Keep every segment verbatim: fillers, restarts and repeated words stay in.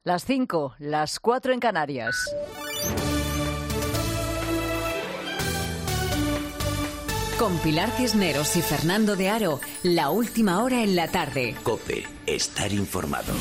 Las cinco, las cuatro en Canarias. Con Pilar Cisneros y Fernando de Aro, la última hora en la tarde. COPE, estar informado.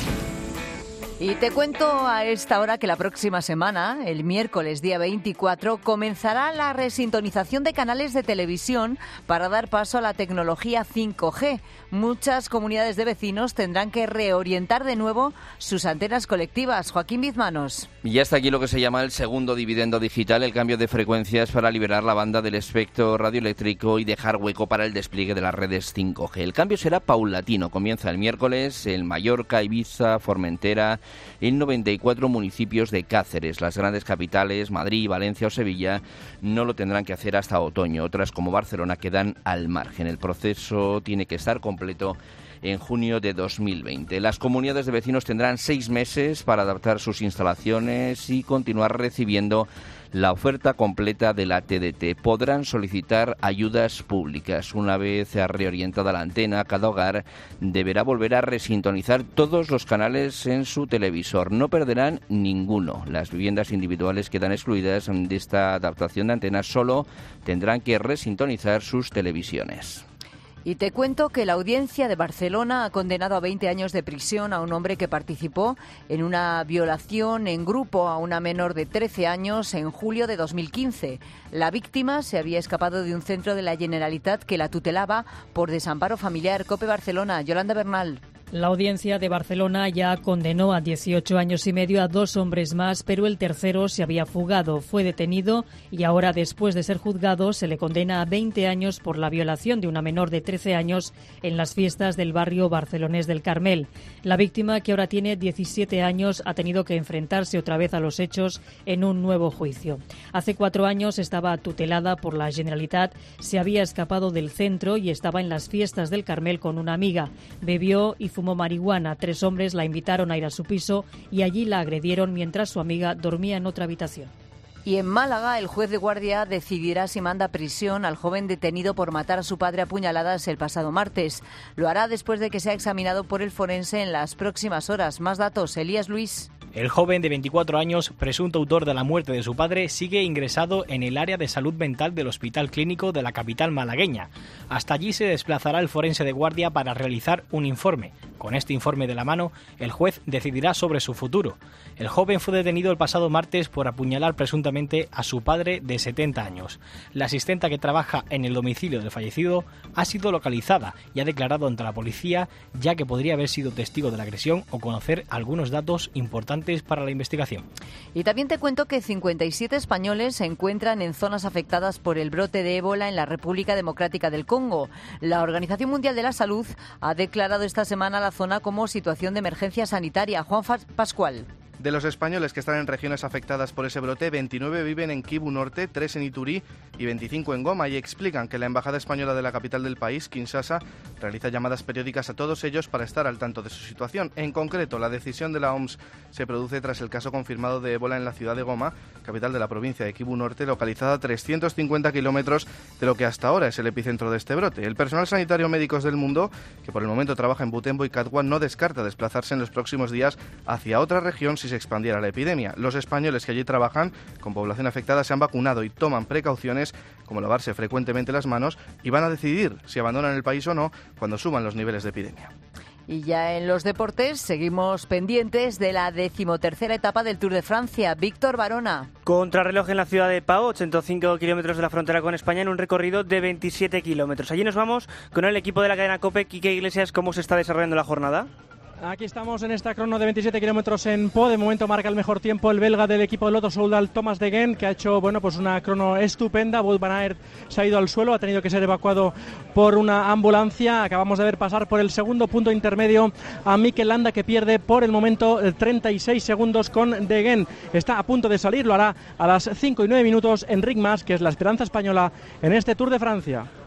Y te cuento a esta hora que la próxima semana, el miércoles día veinticuatro, comenzará la resintonización de canales de televisión para dar paso a la tecnología cinco G. Muchas comunidades de vecinos tendrán que reorientar de nuevo sus antenas colectivas. Joaquín Bizmanos. Y ya está aquí lo que se llama el segundo dividendo digital, el cambio de frecuencias para liberar la banda del espectro radioeléctrico y dejar hueco para el despliegue de las redes cinco G. El cambio será paulatino. Comienza el miércoles en Mallorca, Ibiza, Formentera, en noventa y cuatro municipios de Cáceres. Las grandes capitales, Madrid, Valencia o Sevilla, no lo tendrán que hacer hasta otoño. Otras, como Barcelona, quedan al margen. El proceso tiene que estar completo en junio de dos mil veinte. Las comunidades de vecinos tendrán seis meses para adaptar sus instalaciones y continuar recibiendo la oferta completa de la T D T. Podrán solicitar ayudas públicas. Una vez reorientada la antena, cada hogar deberá volver a resintonizar todos los canales en su televisor. No perderán ninguno. Las viviendas individuales quedan excluidas de esta adaptación de antenas. Solo tendrán que resintonizar sus televisiones. Y te cuento que la audiencia de Barcelona ha condenado a veinte años de prisión a un hombre que participó en una violación en grupo a una menor de trece años en julio de dos mil quince. La víctima se había escapado de un centro de la Generalitat que la tutelaba por desamparo familiar. COPE Barcelona, Yolanda Bernal. La audiencia de Barcelona ya condenó a dieciocho años y medio a dos hombres más, pero el tercero se había fugado. Fue detenido y ahora, después de ser juzgado, se le condena a veinte años por la violación de una menor de trece años en las fiestas del barrio barcelonés del Carmel. La víctima, que ahora tiene diecisiete años, ha tenido que enfrentarse otra vez a los hechos en un nuevo juicio. Hace cuatro años estaba tutelada por la Generalitat, se había escapado del centro y estaba en las fiestas del Carmel con una amiga. Bebió y fumó marihuana. Tres hombres la invitaron a ir a su piso y allí la agredieron mientras su amiga dormía en otra habitación. Y en Málaga, el juez de guardia decidirá si manda prisión al joven detenido por matar a su padre a puñaladas el pasado martes. Lo hará después de que sea examinado por el forense en las próximas horas. Más datos, Elías Luis. El joven de veinticuatro años, presunto autor de la muerte de su padre, sigue ingresado en el área de salud mental del Hospital Clínico de la capital malagueña. Hasta allí se desplazará el forense de guardia para realizar un informe. Con este informe de la mano, el juez decidirá sobre su futuro. El joven fue detenido el pasado martes por apuñalar presuntamente a su padre de setenta años. La asistenta que trabaja en el domicilio del fallecido ha sido localizada y ha declarado ante la policía, ya que podría haber sido testigo de la agresión o conocer algunos datos importantes para la investigación. Y también te cuento que cincuenta y siete españoles se encuentran en zonas afectadas por el brote de ébola en la República Democrática del Congo. La Organización Mundial de la Salud ha declarado esta semana la zona como situación de emergencia sanitaria. Juan Pascual. De los españoles que están en regiones afectadas por ese brote, veintinueve viven en Kivu Norte, tres en Ituri y veinticinco en Goma, y explican que la Embajada Española de la capital del país, Kinshasa, realiza llamadas periódicas a todos ellos para estar al tanto de su situación. En concreto, la decisión de la O M S se produce tras el caso confirmado de ébola en la ciudad de Goma, capital de la provincia de Kivu Norte, localizada a trescientos cincuenta kilómetros de lo que hasta ahora es el epicentro de este brote. El personal sanitario Médicos del Mundo, que por el momento trabaja en Butembo y Katwa, no descarta desplazarse en los próximos días hacia otra región si se expandiera la epidemia. Los españoles que allí trabajan con población afectada se han vacunado y toman precauciones como lavarse frecuentemente las manos y van a decidir si abandonan el país o no cuando suban los niveles de epidemia. Y ya en los deportes seguimos pendientes de la decimotercera etapa del Tour de Francia. Víctor Varona. Contrarreloj en la ciudad de Pau, ochenta y cinco kilómetros de la frontera con España en un recorrido de veintisiete kilómetros. Allí nos vamos con el equipo de la cadena COPE. Quique Iglesias, ¿cómo se está desarrollando la jornada? Aquí estamos en esta crono de veintisiete kilómetros en Po. De momento marca el mejor tiempo el belga del equipo de Lotto Soudal, Thomas de Gendt, que ha hecho bueno pues una crono estupenda. Wout van Aert se ha ido al suelo, ha tenido que ser evacuado por una ambulancia. Acabamos de ver pasar por el segundo punto intermedio a Mikel Landa, que pierde por el momento treinta y seis segundos con de Gendt. Está a punto de salir, lo hará a las cinco y nueve minutos Enric Mas, que es la esperanza española en este Tour de Francia.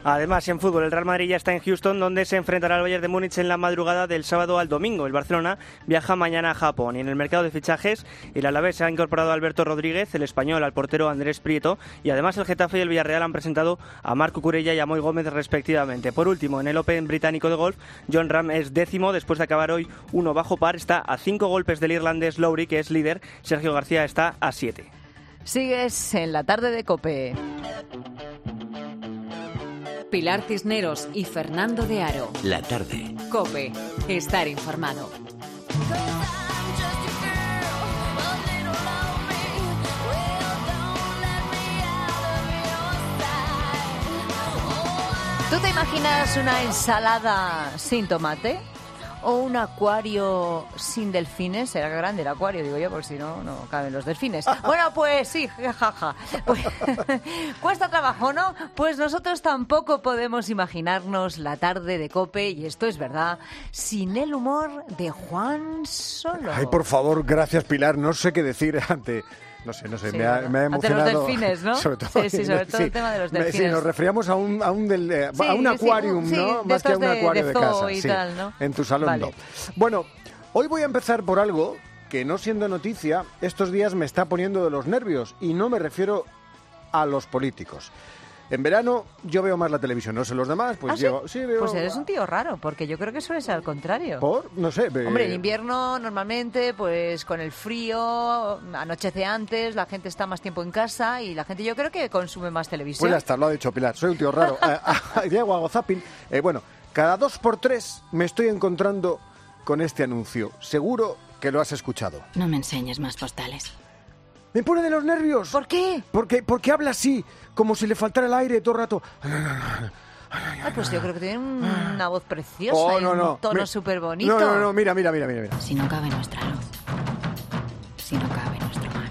Además, en fútbol, el Real Madrid ya está en Houston, donde se enfrentará al Bayern de Múnich en la madrugada del sábado al domingo. El Barcelona viaja mañana a Japón. Y en el mercado de fichajes, el Alavés ha incorporado a Alberto Rodríguez, el español al portero Andrés Prieto, y además el Getafe y el Villarreal han presentado a Marc Cucurella y a Moy Gómez respectivamente. Por último, en el Open británico de golf, Jon Rahm es décimo después de acabar hoy uno bajo par. Está a cinco golpes del irlandés Lowry, que es líder. Sergio García está a siete. Sigues en la tarde de COPE. Pilar Cisneros y Fernando de Aro. La tarde. COPE. Estar informado. ¿Tú te imaginas una ensalada sin tomate? ¿O un acuario sin delfines? Será grande el acuario, digo yo, por si no, no caben los delfines. Bueno, pues sí, jaja. Pues, cuesta trabajo, ¿no? Pues nosotros tampoco podemos imaginarnos la tarde de COPE, y esto es verdad, sin el humor de Juan Solo. Ay, por favor, gracias, Pilar. No sé qué decir ante... No sé, no sé, sí, me, ha, me ha emocionado. Ante los delfines, ¿no? Sobre todo, sí, sí, sobre todo sí, el tema de los delfines. Sí, nos referíamos a un, a un, del, eh, sí, a un acuarium, sí, ¿no? Sí, más que a un de, acuario de, de, de casa. Y sí, tal, ¿no? En tu salón vale. no. Bueno, hoy voy a empezar por algo que, no siendo noticia, estos días me está poniendo de los nervios, y no me refiero a los políticos. En verano yo veo más la televisión, no sé los demás, pues ¿Ah, sí? yo sí veo... Pues eres un tío raro, porque yo creo que suele ser al contrario. ¿Por? No sé. Ve... Hombre, en invierno normalmente, pues con el frío, anochece antes, la gente está más tiempo en casa y la gente yo creo que consume más televisión. Pues ya está, lo ha dicho Pilar, soy un tío raro. Llego, hago zapping. Eh, bueno, cada dos por tres me estoy encontrando con este anuncio. Seguro que lo has escuchado. No me enseñes más postales. Me pone de los nervios. ¿Por qué? Porque, porque habla así, como si le faltara el aire todo el rato. Ay, pues yo creo que tiene una voz preciosa oh, y no, no. un tono súper bonito. No, no, no, mira, mira, mira, mira, mira. Si no cabe nuestra luz, si no cabe nuestro mar.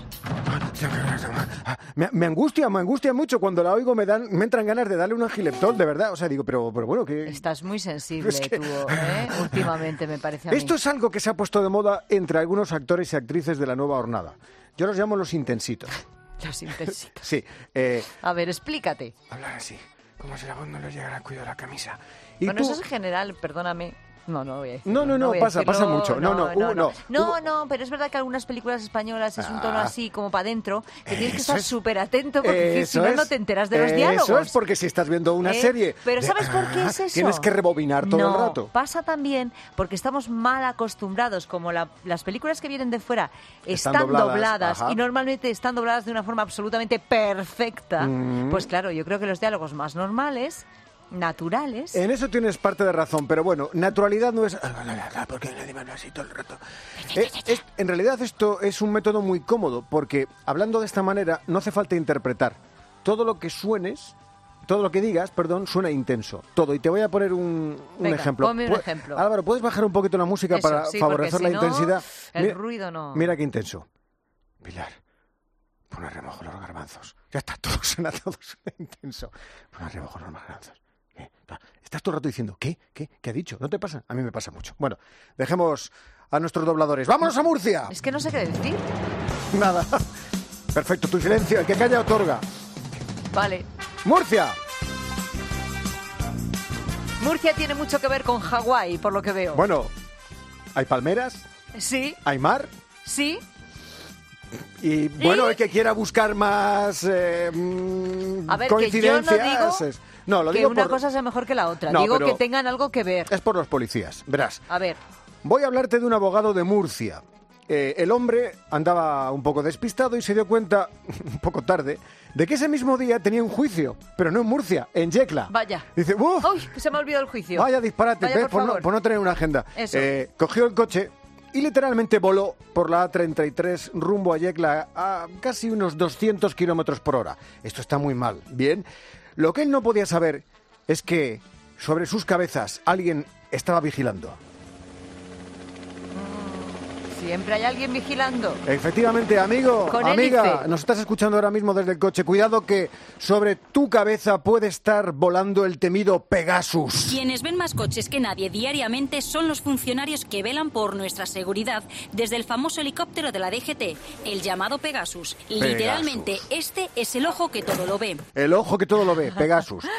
Me, me angustia, me angustia mucho. Cuando la oigo me dan, me entran ganas de darle un angileptol, de verdad. O sea, digo, pero, pero bueno, que... Estás muy sensible es que... tú, ¿eh? Últimamente, me parece a mí. Esto es algo que se ha puesto de moda entre algunos actores y actrices de la nueva hornada. Yo los llamo los intensitos. Los intensitos. Sí. Eh, a ver, explícate. Hablar así, como si la voz no les llegara al cuido de la camisa. ¿Y bueno, tú? eso es en general, perdóname. No, no lo voy a decir. No, no, no, no pasa, pasa mucho. No, no, no, uh, no, no, no, uh, no, pero es verdad que algunas películas españolas es un tono ah, así como para adentro, que tienes que estar es, súper atento porque si no, es, no te enteras de los eso diálogos. Eso es porque si estás viendo una ¿Eh? serie... Pero de, ¿sabes por qué es eso? Tienes que rebobinar todo no, el rato. Pasa también porque estamos mal acostumbrados, como la, las películas que vienen de fuera están, están dobladas, dobladas y normalmente están dobladas de una forma absolutamente perfecta, mm. pues claro, yo creo que los diálogos más normales... naturales. En eso tienes parte de razón, pero bueno, naturalidad no es... porque nadie me así todo el rato. Eh, es, en realidad esto es un método muy cómodo, porque hablando de esta manera no hace falta interpretar. Todo lo que suenes, todo lo que digas, perdón, suena intenso. Todo. Y te voy a poner un, un Venga, ejemplo. Ponme un ejemplo. Álvaro, ¿puedes bajar un poquito la música eso, para sí, favorecer si la no, intensidad? El mira, ruido no... Mira qué intenso. Pilar, pon a remojo los garbanzos. Ya está, todo suena, todo suena intenso. Pon a remojo los garbanzos. ¿Qué? Estás todo el rato diciendo, ¿qué? ¿Qué? ¿Qué ha dicho? ¿No te pasa? A mí me pasa mucho. Bueno, dejemos a nuestros dobladores. ¡Vámonos a Murcia! Es que no sé qué decir. Nada. Perfecto, tu silencio. El que calla otorga. Vale. ¡Murcia! Murcia tiene mucho que ver con Hawái, por lo que veo. Bueno, ¿hay palmeras? Sí. ¿Hay mar? Sí. Y bueno, ¿Y? el que quiera buscar más eh, a ver, coincidencias... Que yo no digo es... No, lo que digo una por... cosa sea mejor que la otra. No, digo pero que tengan algo que ver. Es por los policías, verás. A ver. Voy a hablarte de un abogado de Murcia. Eh, el hombre andaba un poco despistado y se dio cuenta, un poco tarde, de que ese mismo día tenía un juicio, pero no en Murcia, en Yecla. Vaya. Dice, ¡uf! ¡Uy! Se me ha olvidado el juicio. Vaya disparate, Vaya, ¿ves? por, por, no, favor. por no tener una agenda. Eso. Eh, cogió el coche y literalmente voló por la A treinta y tres rumbo a Yecla a casi unos doscientos kilómetros por hora. Esto está muy mal, ¿bien? Lo que él no podía saber es que sobre sus cabezas alguien estaba vigilando. Siempre hay alguien vigilando. Efectivamente, amigo, Con amiga, hélice. nos estás escuchando ahora mismo desde el coche. Cuidado que sobre tu cabeza puede estar volando el temido Pegasus. Quienes ven más coches que nadie diariamente son los funcionarios que velan por nuestra seguridad desde el famoso helicóptero de la D G T, el llamado Pegasus. Pegasus. Literalmente, este es el ojo que todo lo ve. El ojo que todo lo ve, Pegasus.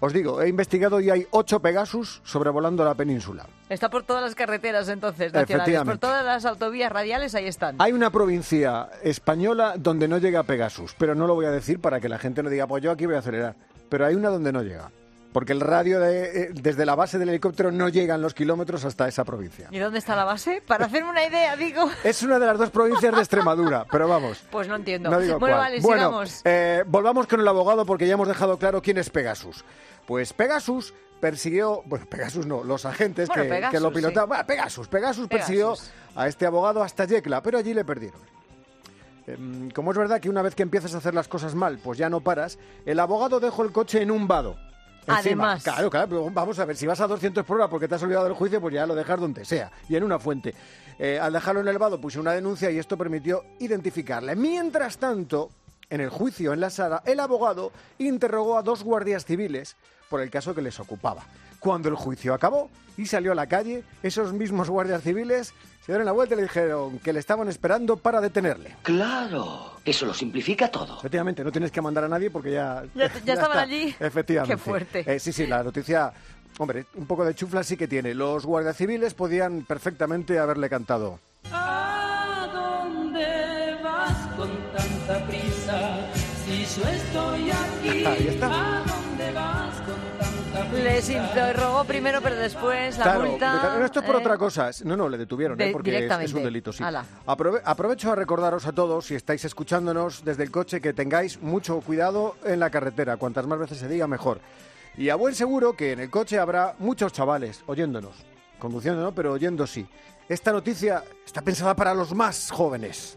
Os digo, he investigado y hay ocho Pegasus sobrevolando la península. Está por todas las carreteras, entonces, nacionales. Por todas las autovías radiales, ahí están. Hay una provincia española donde no llega Pegasus, pero no lo voy a decir para que la gente no diga, pues yo aquí voy a acelerar. Pero hay una donde no llega. Porque el radio de, eh, desde la base del helicóptero no llegan los kilómetros hasta esa provincia. ¿Y dónde está la base? Para hacerme una idea, digo. Es una de las dos provincias de Extremadura, pero vamos. Pues no entiendo. No digo bueno, cuál. vale, bueno, sigamos. Eh, volvamos con el abogado porque ya hemos dejado claro quién es Pegasus. Pues Pegasus persiguió... Bueno, Pegasus no, los agentes bueno, que, Pegasus, que lo pilotaban. Sí. Bueno, Pegasus, Pegasus, Pegasus persiguió a este abogado hasta Yecla, pero allí le perdieron. Eh, como es verdad que una vez que empiezas a hacer las cosas mal, pues ya no paras, el abogado dejó el coche en un vado. Encima, Además. Claro, claro, pero vamos a ver, si vas a doscientos por hora porque te has olvidado del juicio, pues ya lo dejas donde sea, y en una fuente. Eh, al dejarlo en el vado puse una denuncia y esto permitió identificarle. Mientras tanto, en el juicio en la sala, el abogado interrogó a dos guardias civiles por el caso que les ocupaba. Cuando el juicio acabó y salió a la calle, esos mismos guardias civiles se dieron la vuelta y le dijeron que le estaban esperando para detenerle. Claro, eso lo simplifica todo. Efectivamente, no tienes que mandar a nadie porque ya... Ya, ya, ya estaban está. allí. Efectivamente. Qué fuerte. Eh, sí, sí, la noticia... Hombre, un poco de chufla sí que tiene. Los guardias civiles podían perfectamente haberle cantado. ¿A dónde vas con tanta prisa? Si yo estoy aquí. Ahí está. ¿A dónde vas con tanta prisa? Les interrogó primero, pero después la claro, multa... Claro, esto es por eh, otra cosa. No, no, le detuvieron, de, eh, porque es, es un delito, sí. Aprove aprovecho a recordaros a todos, si estáis escuchándonos desde el coche, que tengáis mucho cuidado en la carretera. Cuantas más veces se diga, mejor. Y a buen seguro que en el coche habrá muchos chavales oyéndonos. Conduciendo no, pero oyendo sí. Esta noticia está pensada para los más jóvenes.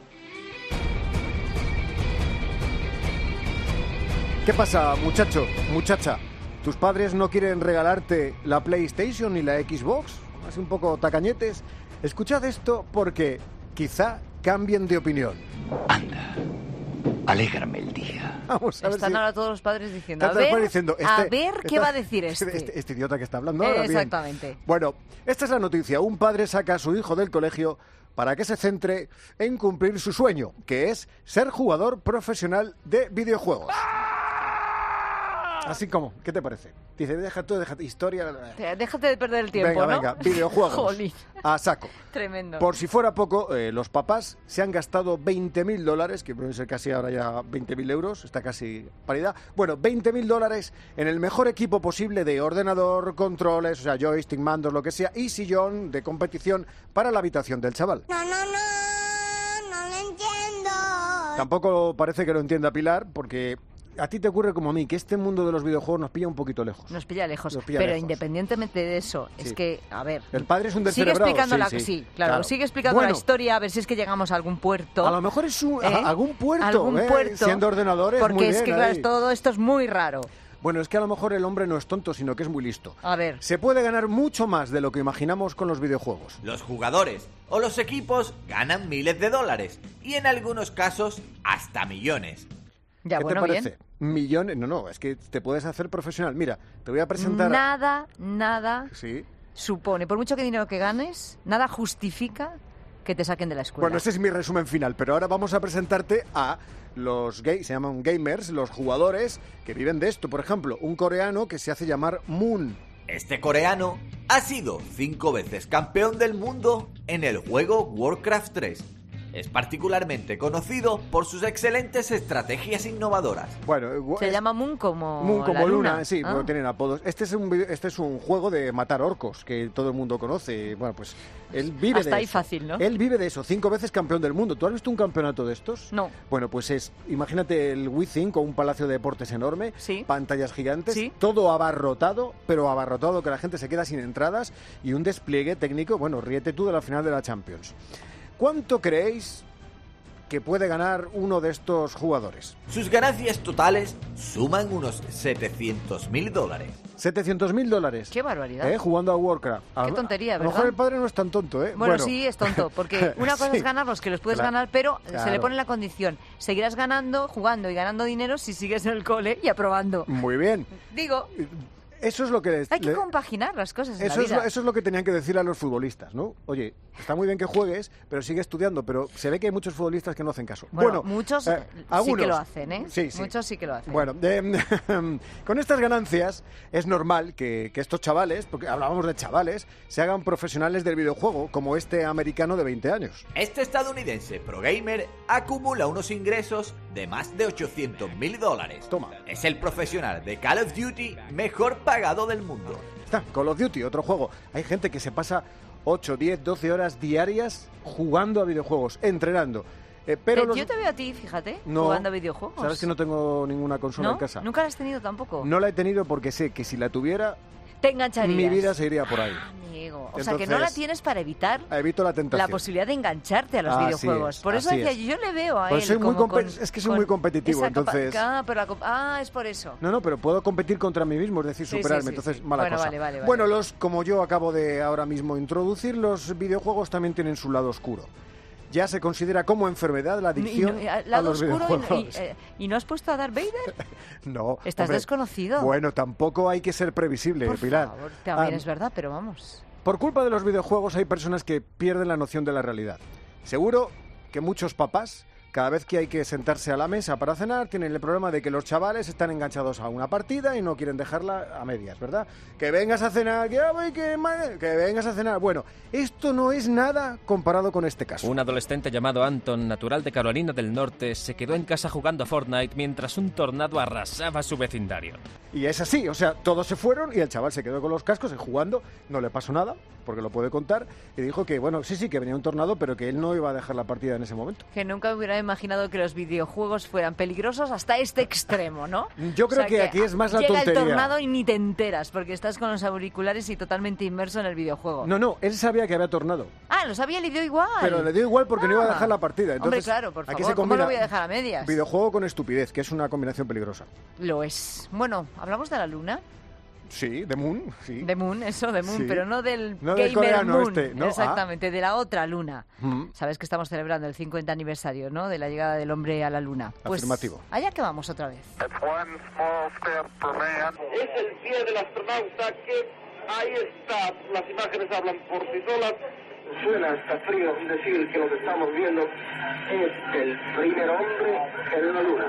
¿Qué pasa, muchacho, muchacha? ¿Tus padres no quieren regalarte la PlayStation ni la Xbox? Así un poco tacañetes. Escuchad esto porque quizá cambien de opinión. Anda, alégrame el día. Vamos a ver Están si... ahora todos los padres diciendo, a Están ver, diciendo, este, a ver qué esta, va a decir este. Este, este idiota que está hablando ahora. Exactamente. Bien. Bueno, esta es la noticia. Un padre saca a su hijo del colegio para que se centre en cumplir su sueño, que es ser jugador profesional de videojuegos. Así como, ¿qué te parece? Dice, deja tú, déjate, historia... Déjate de perder el tiempo, venga, ¿no? Venga, videojuegos. Jolín. A saco. Tremendo. Por si fuera poco, eh, los papás se han gastado veinte mil dólares, que pueden ser casi ahora ya veinte mil euros, está casi paridad. Bueno, veinte mil dólares en el mejor equipo posible de ordenador, controles, o sea, joystick, mandos, lo que sea, y sillón de competición para la habitación del chaval. No, no, no, no lo entiendo. Tampoco parece que lo entienda Pilar, porque... A ti te ocurre como a mí, que este mundo de los videojuegos nos pilla un poquito lejos. Nos pilla lejos, nos pilla pero lejos. Independientemente de eso, sí. es que, a ver... El padre es un sigue descerebrado. explicando sí, la, sí, sí, claro, claro. sigue explicando bueno, la historia, a ver si es que llegamos a algún puerto. A lo mejor es un, ¿eh? a, algún puerto, ¿Algún ¿eh? puerto? Siendo ordenadores, porque muy es bien, que, claro, ahí. todo esto es muy raro. Bueno, es que a lo mejor el hombre no es tonto, sino que es muy listo. A ver. Se puede ganar mucho más de lo que imaginamos con los videojuegos. Los jugadores o los equipos ganan miles de dólares y en algunos casos hasta millones. Ya, ¿Qué bueno, te parece? Bien. Millones, no, no, es que te puedes hacer profesional. Mira, te voy a presentar... Nada, nada sí. supone, por mucho que dinero que ganes, nada justifica que te saquen de la escuela. Bueno, ese es mi resumen final, pero ahora vamos a presentarte a los gay, se llaman gamers, los jugadores que viven de esto. Por ejemplo, un coreano que se hace llamar Moon. Este coreano ha sido cinco veces campeón del mundo en el juego Warcraft tres. Es particularmente conocido por sus excelentes estrategias innovadoras. Bueno, se es, llama Moon como Moon como la luna, luna. sí, ah. bueno, tienen apodos. Este es un este es un juego de matar orcos que todo el mundo conoce. Bueno, pues él vive Hasta de ahí eso. fácil, ¿no? Él vive de eso, cinco veces campeón del mundo. ¿Tú has visto un campeonato de estos? No. Bueno, pues es, imagínate el Wii cinco, un palacio de deportes enorme, sí. pantallas gigantes, sí. todo abarrotado, pero abarrotado que la gente se queda sin entradas y un despliegue técnico. Bueno, ríete tú de la final de la Champions. ¿Cuánto creéis que puede ganar uno de estos jugadores? Sus ganancias totales suman unos setecientos mil dólares. setecientos mil dólares. ¡Qué barbaridad! ¿Eh? Jugando a Warcraft. ¡Qué tontería, a, verdad! A lo mejor el padre no es tan tonto, ¿eh? Bueno, bueno. sí, es tonto, porque una cosa sí. es ganarlos, que los puedes claro. ganar, pero claro. se le pone la condición. Seguirás ganando, jugando y ganando dinero si sigues en el cole y aprobando. Muy bien. Digo... Eso es lo que les, Hay que le, compaginar las cosas en eso la es vida. lo, eso es lo que tenían que decir a los futbolistas, ¿no? Oye, está muy bien que juegues, pero sigue estudiando. Pero se ve que hay muchos futbolistas que no hacen caso. Bueno, Bueno, muchos eh, sí algunos, que lo hacen, ¿eh? Sí, sí. Muchos sí que lo hacen. Bueno, eh, con estas ganancias es normal que, que estos chavales, porque hablábamos de chavales, se hagan profesionales del videojuego, como este americano de veinte años. Este estadounidense pro gamer acumula unos ingresos de más de ochocientos mil dólares. Toma. Es el profesional de Call of Duty mejor pagado del mundo. Está, Call of Duty, otro juego. Hay gente que se pasa ocho, diez, doce horas diarias jugando a videojuegos, entrenando. Eh, pero Eh, los... Yo te veo a ti, fíjate, no, jugando a videojuegos. ¿Sabes que no tengo ninguna consola ¿No? en casa? ¿Nunca la has tenido tampoco? No la he tenido porque sé que si la tuviera, Te engancharías. mi vida se iría por ahí. Amigo. O sea, Entonces, que no la tienes para evitar evito la tentación. la posibilidad de engancharte a los Así videojuegos. es, Por eso así decía, es. yo le veo a Pues él soy muy como compe- con- es que soy con muy competitivo, esa capa- entonces... Ah, pero la comp- ah, es por eso. No, no, pero puedo competir contra mí mismo, es decir, Sí, superarme, sí, sí, entonces sí. mala Bueno, cosa. vale, vale, vale. Bueno, los como yo acabo de ahora mismo introducir, los videojuegos también tienen su lado oscuro. Ya se considera como enfermedad la adicción Y no- a lado los oscuro y- videojuegos. y, eh, ¿y no has puesto a Darth Vader? No, Estás hombre, desconocido. Bueno, tampoco hay que ser previsible, Por Pilar. favor, también Ah, es verdad, pero vamos. Por culpa de los videojuegos hay personas que pierden la noción de la realidad. Seguro que muchos papás, cada vez que hay que sentarse a la mesa para cenar, tienen el problema de que los chavales están enganchados a una partida y no quieren dejarla a medias, ¿verdad? Que vengas a cenar, que, ay, que, ma- que vengas a cenar. Bueno, esto no es nada comparado con este caso. Un adolescente llamado Anton, natural de Carolina del Norte, se quedó en casa jugando a Fortnite mientras un tornado arrasaba su vecindario. Y es así, o sea, todos se fueron y el chaval se quedó con los cascos y jugando, no le pasó nada, porque lo puede contar, y dijo que, bueno, sí, sí, que venía un tornado, pero que él no iba a dejar la partida en ese momento. Que nunca hubiera imaginado que los videojuegos fueran peligrosos hasta este extremo, ¿no? Yo creo O sea, que aquí es más la llega tontería. el tornado y ni te enteras, porque estás con los auriculares y totalmente inmerso en el videojuego. No, no, él sabía que había tornado, Ah, lo sabía, le dio igual. pero le dio igual porque no iba a dejar la partida. Hombre, Entonces, claro, por aquí favor, se ¿cómo combina lo voy a dejar a medias? videojuego con estupidez, que es una combinación peligrosa. Lo es. Bueno, ¿hablamos de la luna? Sí, The Moon, sí. De Moon, eso, de Moon, Sí. pero no del No Gamer del coreano Moon. este, ¿no? Exactamente, de la otra luna. Mm. Sabes que estamos celebrando el cincuenta aniversario, ¿no? De la llegada del hombre a la luna. Pues Afirmativo. allá que vamos otra vez. Es el pie del astronauta que ahí está. Las imágenes hablan por sí solas. Suena hasta frío decir que lo que estamos viendo es el primer hombre en la luna.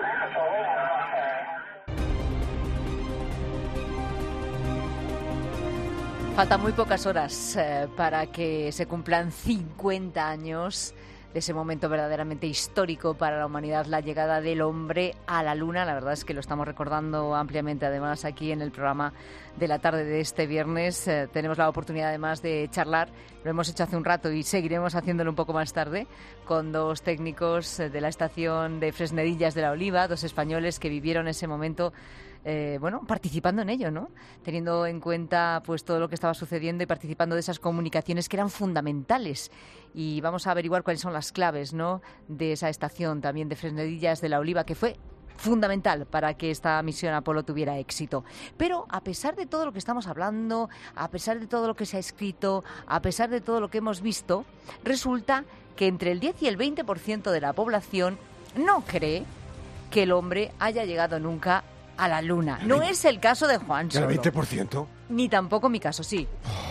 Faltan muy pocas horas eh, para que se cumplan cincuenta años de ese momento verdaderamente histórico para la humanidad, la llegada del hombre a la luna. La verdad es que lo estamos recordando ampliamente, además, aquí en el programa de la tarde de este viernes. Eh, tenemos la oportunidad, además, de charlar, lo hemos hecho hace un rato y seguiremos haciéndolo un poco más tarde, con dos técnicos eh, de la estación de Fresnedillas de la Oliva, dos españoles que vivieron ese momento. Eh, bueno, participando en ello, ¿no? Teniendo en cuenta pues todo lo que estaba sucediendo y participando de esas comunicaciones que eran fundamentales. Y vamos a averiguar cuáles son las claves, ¿no?, de esa estación también de Fresnedillas de la Oliva, que fue fundamental para que esta misión Apolo tuviera éxito. Pero a pesar de todo lo que estamos hablando, a pesar de todo lo que se ha escrito, a pesar de todo lo que hemos visto, resulta que entre el diez y el veinte por ciento de la población no cree que el hombre haya llegado nunca a la luna. No es el caso de Juan ¿El solo. veinte por ciento? Ni tampoco mi caso, sí.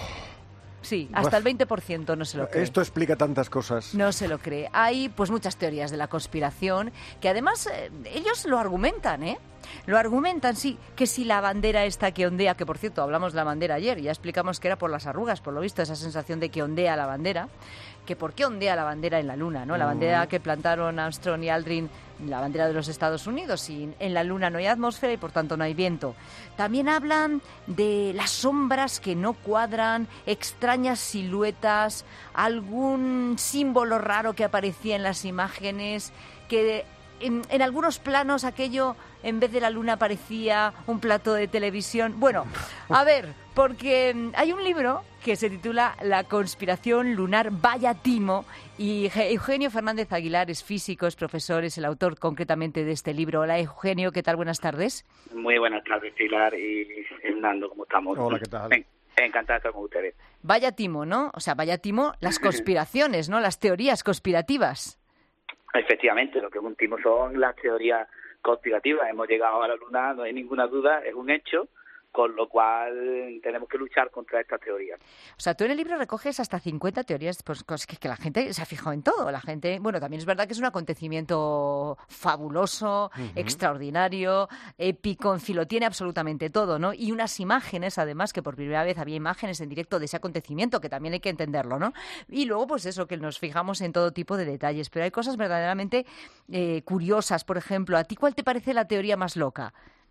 Sí, hasta Buah. el veinte por ciento no se lo cree. Esto explica tantas cosas. No se lo cree. Hay pues muchas teorías de la conspiración que además eh, ellos lo argumentan, ¿eh? Lo argumentan, sí, que si la bandera esta que ondea, que por cierto hablamos de la bandera ayer y ya explicamos que era por las arrugas, por lo visto, esa sensación de que ondea la bandera, que por qué ondea la bandera en la luna, ¿no? La bandera que plantaron Armstrong y Aldrin, la bandera de los Estados Unidos, y en la luna no hay atmósfera y por tanto no hay viento. También hablan de las sombras que no cuadran, extrañas siluetas, algún símbolo raro que aparecía en las imágenes, que en, en algunos planos aquello, en vez de la luna, parecía un plato de televisión. Bueno, a ver, porque hay un libro que se titula La conspiración lunar, vaya timo, y Eugenio Fernández Aguilar es físico, es profesor, es el autor concretamente de este libro. Hola, Eugenio, ¿qué tal? Buenas tardes. Muy buenas tardes, Pilar y Hernando, ¿cómo estamos? Hola, ¿qué tal? En, encantado de estar con ustedes. Vaya timo, ¿no? O sea, vaya timo las conspiraciones, ¿no? Las teorías conspirativas. Efectivamente, lo que es un timo son las teorías conspirativas. Hemos llegado a la luna, no hay ninguna duda, es un hecho. con lo cual tenemos que luchar contra estas teorías. O sea, tú en el libro recoges hasta cincuenta teorías, pues que, que la gente se ha fijado en todo. La gente, bueno, también es verdad que es un acontecimiento fabuloso, uh-huh. extraordinario, épico, en fin, lo tiene absolutamente todo, ¿no? Y unas imágenes, además, que por primera vez había imágenes en directo de ese acontecimiento, que también hay que entenderlo, ¿no? Y luego, pues eso, que nos fijamos en todo tipo de detalles. Pero hay cosas verdaderamente eh, curiosas. Por ejemplo, ¿a ti cuál te parece la teoría más loca?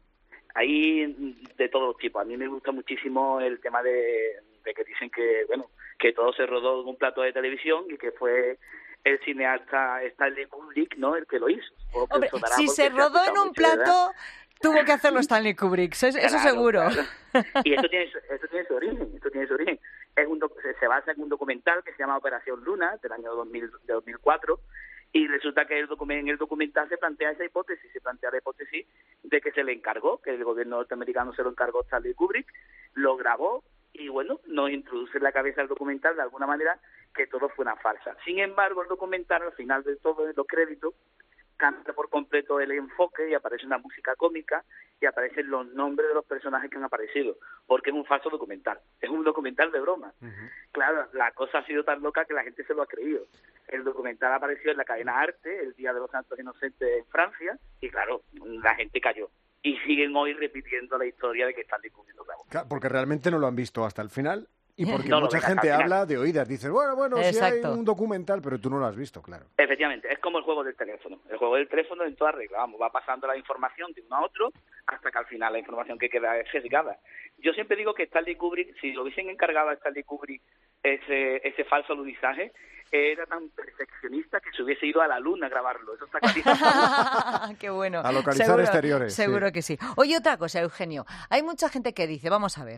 Hay de todos los tipos. A mí me gusta muchísimo el tema de, de que dicen que, bueno, que todo se rodó en un plato de televisión y que fue el cineasta Stanley Kubrick, ¿no?, el que lo hizo. Hombre, si se rodó en un plato, ¿verdad? Tuvo que hacerlo Stanley Kubrick, eso, claro, eso seguro. Claro. Y esto tiene, esto tiene su origen, esto tiene su origen. Es un, se basa en un documental que se llama Operación Luna, del año dos mil, de dos mil cuatro, y resulta que el document, en el documental se plantea esa hipótesis, se plantea la hipótesis de que se le encargó, que el gobierno norteamericano se lo encargó a Stanley Kubrick, lo grabó y, bueno, nos introduce en la cabeza el documental de alguna manera que todo fue una farsa. Sin embargo, el documental, al final de todo, de los créditos, cambia por completo el enfoque y aparece una música cómica y aparecen los nombres de los personajes que han aparecido, porque es un falso documental, es un documental de broma. Uh-huh. Claro, la cosa ha sido tan loca que la gente se lo ha creído. El documental apareció en la cadena Arte el Día de los Santos Inocentes en Francia y, claro, la gente cayó. Y siguen hoy repitiendo la historia de que están descubriendo la Claro, porque realmente no lo han visto hasta el final. Y porque no mucha gente habla de oídas, dices, bueno, bueno, si sí hay un documental, pero tú no lo has visto, claro. Efectivamente, es como el juego del teléfono. El juego del teléfono en toda regla, vamos, va pasando la información de uno a otro hasta que al final la información que queda es sesgada. Yo siempre digo que Stanley Kubrick, si lo hubiesen encargado a Stanley Kubrick ese, ese falso alunizaje, era tan perfeccionista que se hubiese ido a la luna a grabarlo. Eso está clarísimo. Qué bueno. A localizar seguro, exteriores. Seguro sí. que sí. Oye, otra cosa, Eugenio. Hay mucha gente que dice, vamos a ver,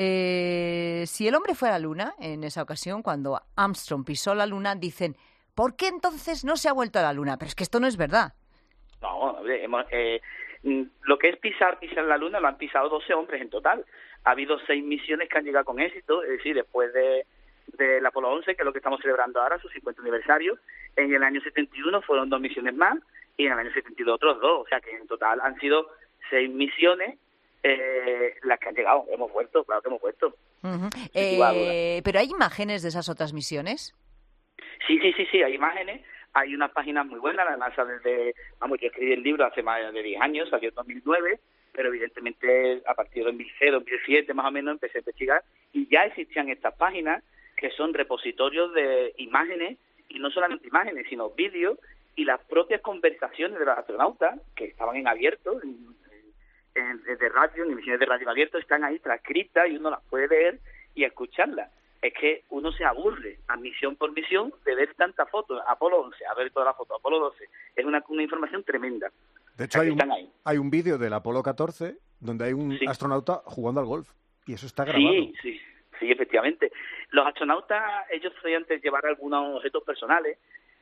eh, si el hombre fue a la luna en esa ocasión, cuando Armstrong pisó la luna, dicen, ¿por qué entonces no se ha vuelto a la luna? Pero es que esto no es verdad. No, hemos, eh, lo que es pisar, pisar la luna, lo han pisado doce hombres en total. Ha habido seis misiones que han llegado con éxito, es decir, después de del Apolo once, que es lo que estamos celebrando ahora, su cincuenta aniversario. En el año setenta y uno fueron dos misiones más y en el año setenta y dos otros dos, o sea que en total han sido seis misiones eh, las que han llegado. Hemos vuelto, claro que hemos vuelto. Uh-huh. Eh, ¿Pero hay imágenes de esas otras misiones? Sí, sí, sí, sí, hay imágenes. Hay unas páginas muy buenas, la NASA desde, vamos, yo escribí el libro hace más de diez años, salió en dos mil nueve, pero evidentemente a partir de dos mil seis, dos mil siete más o menos empecé a investigar y ya existían estas páginas que son repositorios de imágenes, y no solamente imágenes, sino vídeos, y las propias conversaciones de los astronautas, que estaban en abierto, en, en, en, de radio, en emisiones de radio en abierto, están ahí transcritas y uno las puede leer y escucharlas. Es que uno se aburre, a misión por misión, de ver tantas fotos. Apolo once, a ver todas las fotos, Apolo doce, es una, una información tremenda. De hecho, hay un, hay un vídeo del Apolo catorce donde hay un sí. astronauta jugando al golf, y eso está grabado. Sí, sí. Sí, efectivamente. Los astronautas, ellos solían llevar algunos objetos personales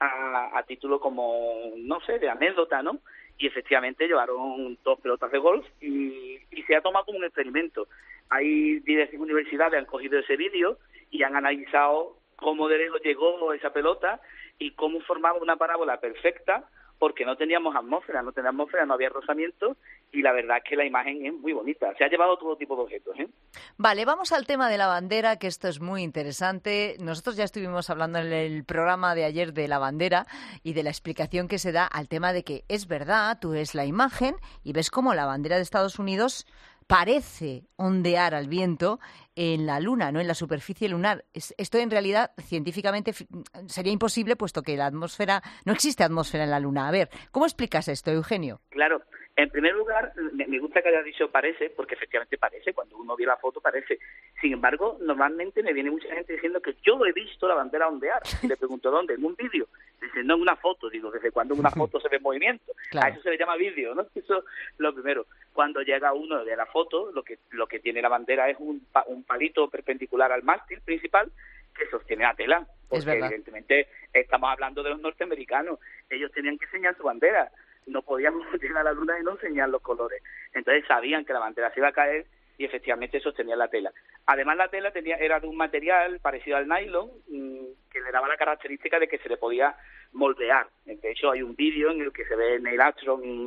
a, a título como, no sé, de anécdota, ¿no? Y efectivamente llevaron dos pelotas de golf y, y se ha tomado como un experimento. Hay diversas universidades han cogido ese vídeo y han analizado cómo de lejos llegó esa pelota y cómo formaba una parábola perfecta, porque no teníamos atmósfera, no teníamos atmósfera, no había rozamiento, y la verdad es que la imagen es muy bonita. Se ha llevado todo tipo de objetos, ¿eh? Vale, vamos al tema de la bandera, que esto es muy interesante. Nosotros ya estuvimos hablando en el programa de ayer de la bandera y de la explicación que se da al tema de que es verdad, tú ves la imagen y ves cómo la bandera de Estados Unidos parece ondear al viento en la Luna, no en la superficie lunar. Esto en realidad científicamente sería imposible, puesto que la atmósfera, no existe atmósfera en la Luna. A ver, ¿cómo explicas esto, Eugenio? Claro, en primer lugar, me gusta que hayas dicho parece, porque efectivamente parece, cuando uno ve la foto parece. Sin embargo, normalmente me viene mucha gente diciendo que yo he visto la bandera ondear. Y le pregunto, ¿dónde? En un vídeo. Dice, no en una foto. Digo, ¿desde cuándo en una foto se ve movimiento? Claro. A eso se le llama vídeo, ¿no? Eso es lo primero. Cuando llega uno de la foto, lo que lo que tiene la bandera es un, un palito perpendicular al mástil principal que sostiene la tela. Porque evidentemente estamos hablando de los norteamericanos. Ellos tenían que enseñar su bandera. No podíamos llegar a la luna y no enseñar los colores. Entonces sabían que la bandera se iba a caer y efectivamente sostenía la tela. Además, la tela tenía era de un material parecido al nylon, mmm, que le daba la característica de que se le podía moldear. De hecho, hay un vídeo en el que se ve Neil Armstrong y,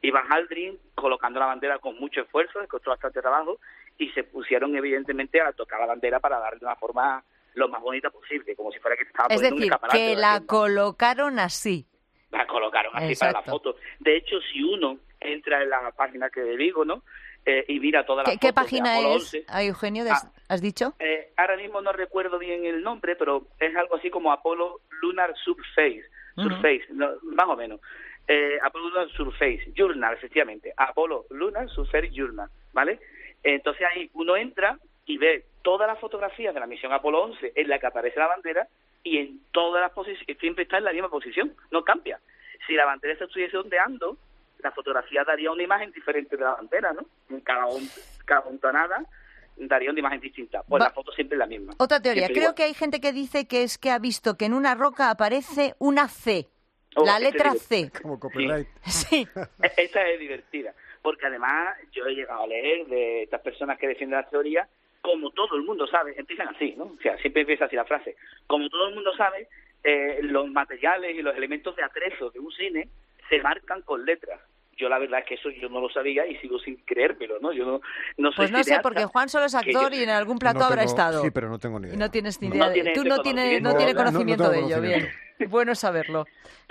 y Buzz Aldrin colocando la bandera con mucho esfuerzo, les costó bastante trabajo, y se pusieron evidentemente a tocar la bandera para darle una forma lo más bonita posible, como si fuera que estaba poniendo un escaparate. Es decir, que la colocaron así. La colocaron así Exacto. para la foto. De hecho, si uno entra en la página que digo, ¿no? Eh, y mira todas las ¿Qué, fotos ¿Qué página de Apolo es, once. ah, Eugenio, ah, has dicho? Eh, ahora mismo no recuerdo bien el nombre, pero es algo así como Apollo Lunar Surface, uh-huh. Surface, no, más o menos. Eh, Apollo Lunar Surface Journal, efectivamente. Apollo Lunar Surface Journal, ¿vale? Entonces ahí uno entra y ve todas las fotografías de la misión Apolo once en la que aparece la bandera, y en todas las posiciones siempre está en la misma posición, no cambia. Si la bandera se estuviese ondeando, la fotografía daría una imagen diferente de la bandera, ¿no? En cada, un, cada montanada daría una imagen distinta. Pues Va. la foto siempre es la misma. Otra teoría. Siempre Creo igual. que hay gente que dice que es que ha visto que en una roca aparece una C. Oh, la letra C. Como copyright. Sí. sí. Esta es divertida. Porque además yo he llegado a leer de estas personas que defienden las teorías, como todo el mundo sabe, empiezan así, ¿no? O sea, siempre empieza así la frase. Como todo el mundo sabe, eh, los materiales y los elementos de atrezo de un cine se marcan con letras. Yo la verdad es que eso yo no lo sabía y sigo sin creérmelo, ¿no? Yo no, no soy Pues no sé, porque Juan solo es actor yo... y en algún plató no habrá tengo, estado. Sí, pero no tengo ni idea. Y no tienes ni No. idea. No tiene Tú no tienes no tiene conocimiento no, no de ello, bien. Bueno saberlo.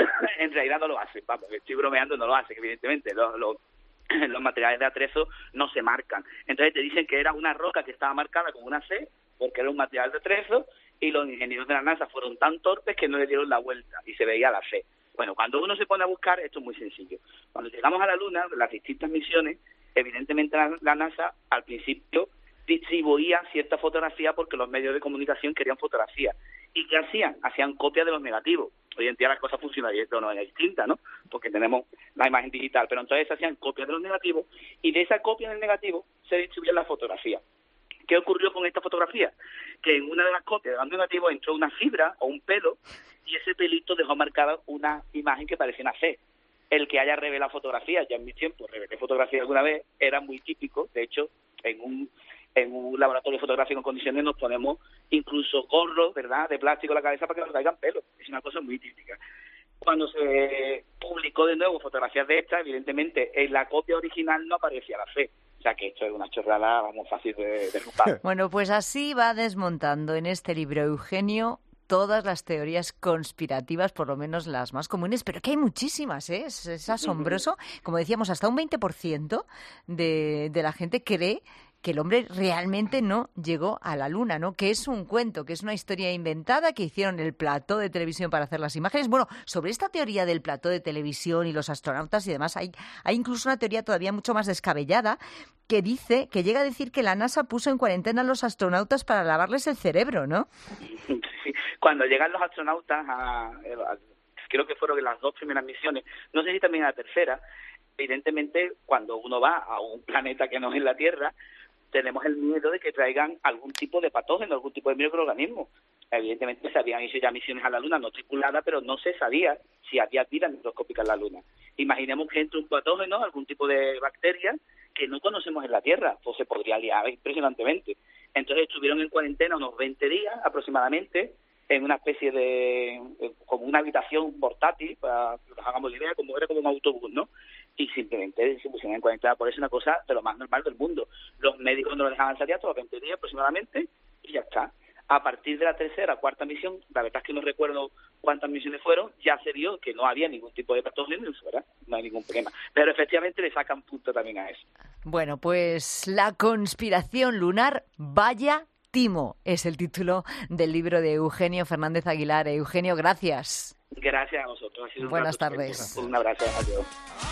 En realidad no lo hace, vamos, estoy bromeando, no lo hace, evidentemente. Los, los, los materiales de atrezo no se marcan. Entonces te dicen que era una roca que estaba marcada con una C, porque era un material de atrezo, y los ingenieros de la NASA fueron tan torpes que no le dieron la vuelta y se veía la C. Bueno, cuando uno se pone a buscar, esto es muy sencillo. Cuando llegamos a la Luna, las distintas misiones, evidentemente la, la NASA al principio distribuía cierta fotografía porque los medios de comunicación querían fotografía. ¿Y qué hacían? Hacían copias de los negativos. Hoy en día las cosas funcionarían de una manera distinta, ¿no? Porque tenemos la imagen digital. Pero entonces hacían copias de los negativos y de esa copia del negativo se distribuía la fotografía. ¿Qué ocurrió con esta fotografía? Que en una de las copias de los negativos entró una fibra o un pelo y ese pelito dejó marcada una imagen que parecía una C. El que haya revelado fotografías, ya en mi tiempo revelé fotografías alguna vez, era muy típico. De hecho, en un en un laboratorio fotográfico en condiciones nos ponemos incluso gorros, ¿verdad?, de plástico en la cabeza para que nos caigan pelos. Es una cosa muy típica. Cuando se publicó de nuevo fotografías de estas, evidentemente en la copia original no aparecía la C. O sea que esto es una chorrada, vamos, fácil de derrumbar. Bueno, pues así va desmontando en este libro Eugenio todas las teorías conspirativas, por lo menos las más comunes, pero que hay muchísimas, ¿eh? Es, es asombroso. Como decíamos, hasta un veinte por ciento de, de la gente cree que el hombre realmente no llegó a la Luna, ¿no? Que es un cuento, que es una historia inventada, que hicieron el plató de televisión para hacer las imágenes. Bueno, sobre esta teoría del plató de televisión y los astronautas y demás, hay, hay incluso una teoría todavía mucho más descabellada que dice, que llega a decir que la NASA puso en cuarentena a los astronautas para lavarles el cerebro, ¿no? Sí, cuando llegan los astronautas a, a creo que fueron las dos primeras misiones, no sé si también a la tercera, evidentemente cuando uno va a un planeta que no es la Tierra, tenemos el miedo de que traigan algún tipo de patógeno, algún tipo de microorganismo. Evidentemente se habían hecho ya misiones a la Luna no tripuladas, pero no se sabía si había vida microscópica en la Luna. Imaginemos que entre un patógeno, algún tipo de bacteria que no conocemos en la Tierra, pues se podría liar impresionantemente. Entonces estuvieron en cuarentena unos veinte días aproximadamente, en una especie de, como una habitación portátil, para que nos hagamos la idea, como era como un autobús, ¿no? Y simplemente se pusieron en cuarentena. Por eso es una cosa de lo más normal del mundo. Los médicos no lo dejaban salir hasta los veinte días aproximadamente y ya está. A partir de la tercera, cuarta misión, la verdad es que no recuerdo cuántas misiones fueron, ya se vio que no había ningún tipo de patógeno, ¿verdad? No hay ningún problema. Pero efectivamente le sacan punto también a eso. Bueno, pues la conspiración lunar, vaya timo, es el título del libro de Eugenio Fernández Aguilar. Eugenio, gracias. Gracias a vosotros. Ha sido un Buenas rato tardes. Estupendo. Un abrazo. Adiós.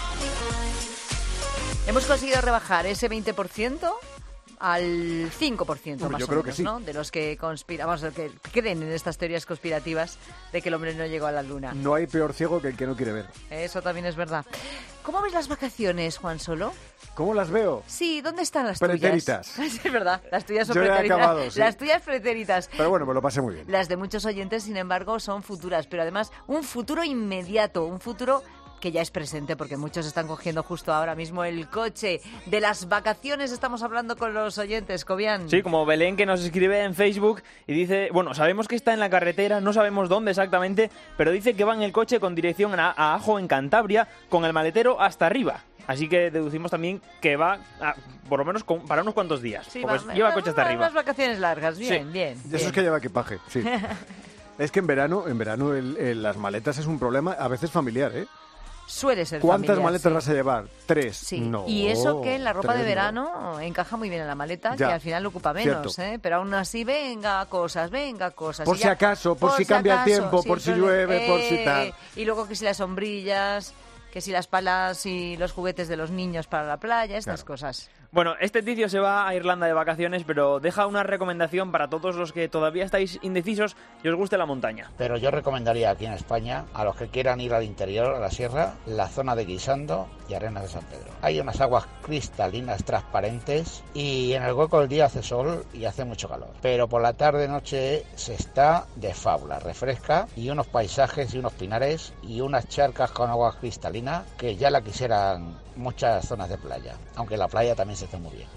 Hemos conseguido rebajar ese veinte por ciento al cinco por ciento Hombre, más yo o creo menos, que sí. ¿no? De los que conspiramos, que creen en estas teorías conspirativas de que el hombre no llegó a la Luna. No hay peor ciego que el que no quiere ver. Eso también es verdad. ¿Cómo ves las vacaciones, Juan Solo? ¿Cómo las veo? Sí, ¿dónde están las Pretéritas. tuyas? Es verdad, las tuyas son Yo ya he pretéritas. acabado, sí. Las tuyas pretéritas. Pero bueno, me lo pasé muy bien. Las de muchos oyentes, sin embargo, son futuras, pero además un futuro inmediato, un futuro que ya es presente, porque muchos están cogiendo justo ahora mismo el coche. De las vacaciones estamos hablando con los oyentes, Cobian. Sí, como Belén, que nos escribe en Facebook y dice, bueno, sabemos que está en la carretera, no sabemos dónde exactamente, pero dice que va en el coche con dirección a, a Ajo, en Cantabria, con el maletero hasta arriba. así que deducimos también que va a, por lo menos con, para unos cuantos días. Sí, pues va, lleva va, coche hasta va, arriba. Unas vacaciones largas, bien, Sí. bien. De esos que lleva equipaje, sí. Es que en verano, en verano el, el, las maletas es un problema a veces familiar, ¿eh? Suele ser ¿Cuántas familiar, maletas sí. vas a llevar? ¿Tres? Sí, No, y eso que la ropa tres de no. verano encaja muy bien en la maleta, Ya, que al final ocupa menos, cierto. ¿eh? Pero aún así, venga cosas, venga cosas. Por Y si ya- acaso, por si cambia el tiempo, por si siempre- llueve, por si tal. Y luego que si las sombrillas, que si las palas y los juguetes de los niños para la playa, estas cosas. Bueno, este Ticio se va a Irlanda de vacaciones, pero deja una recomendación para todos los que todavía estáis indecisos y os guste la montaña. Pero yo recomendaría aquí en España, a los que quieran ir al interior, a la sierra, la zona de Guisando y Arenas de San Pedro. Hay unas aguas cristalinas transparentes y en el hueco del día hace sol y hace mucho calor. Pero por la tarde-noche se está de fábula, refresca y unos paisajes y unos pinares y unas charcas con agua cristalina que ya la quisieran muchas zonas de playa, aunque la playa también se hace muy bien.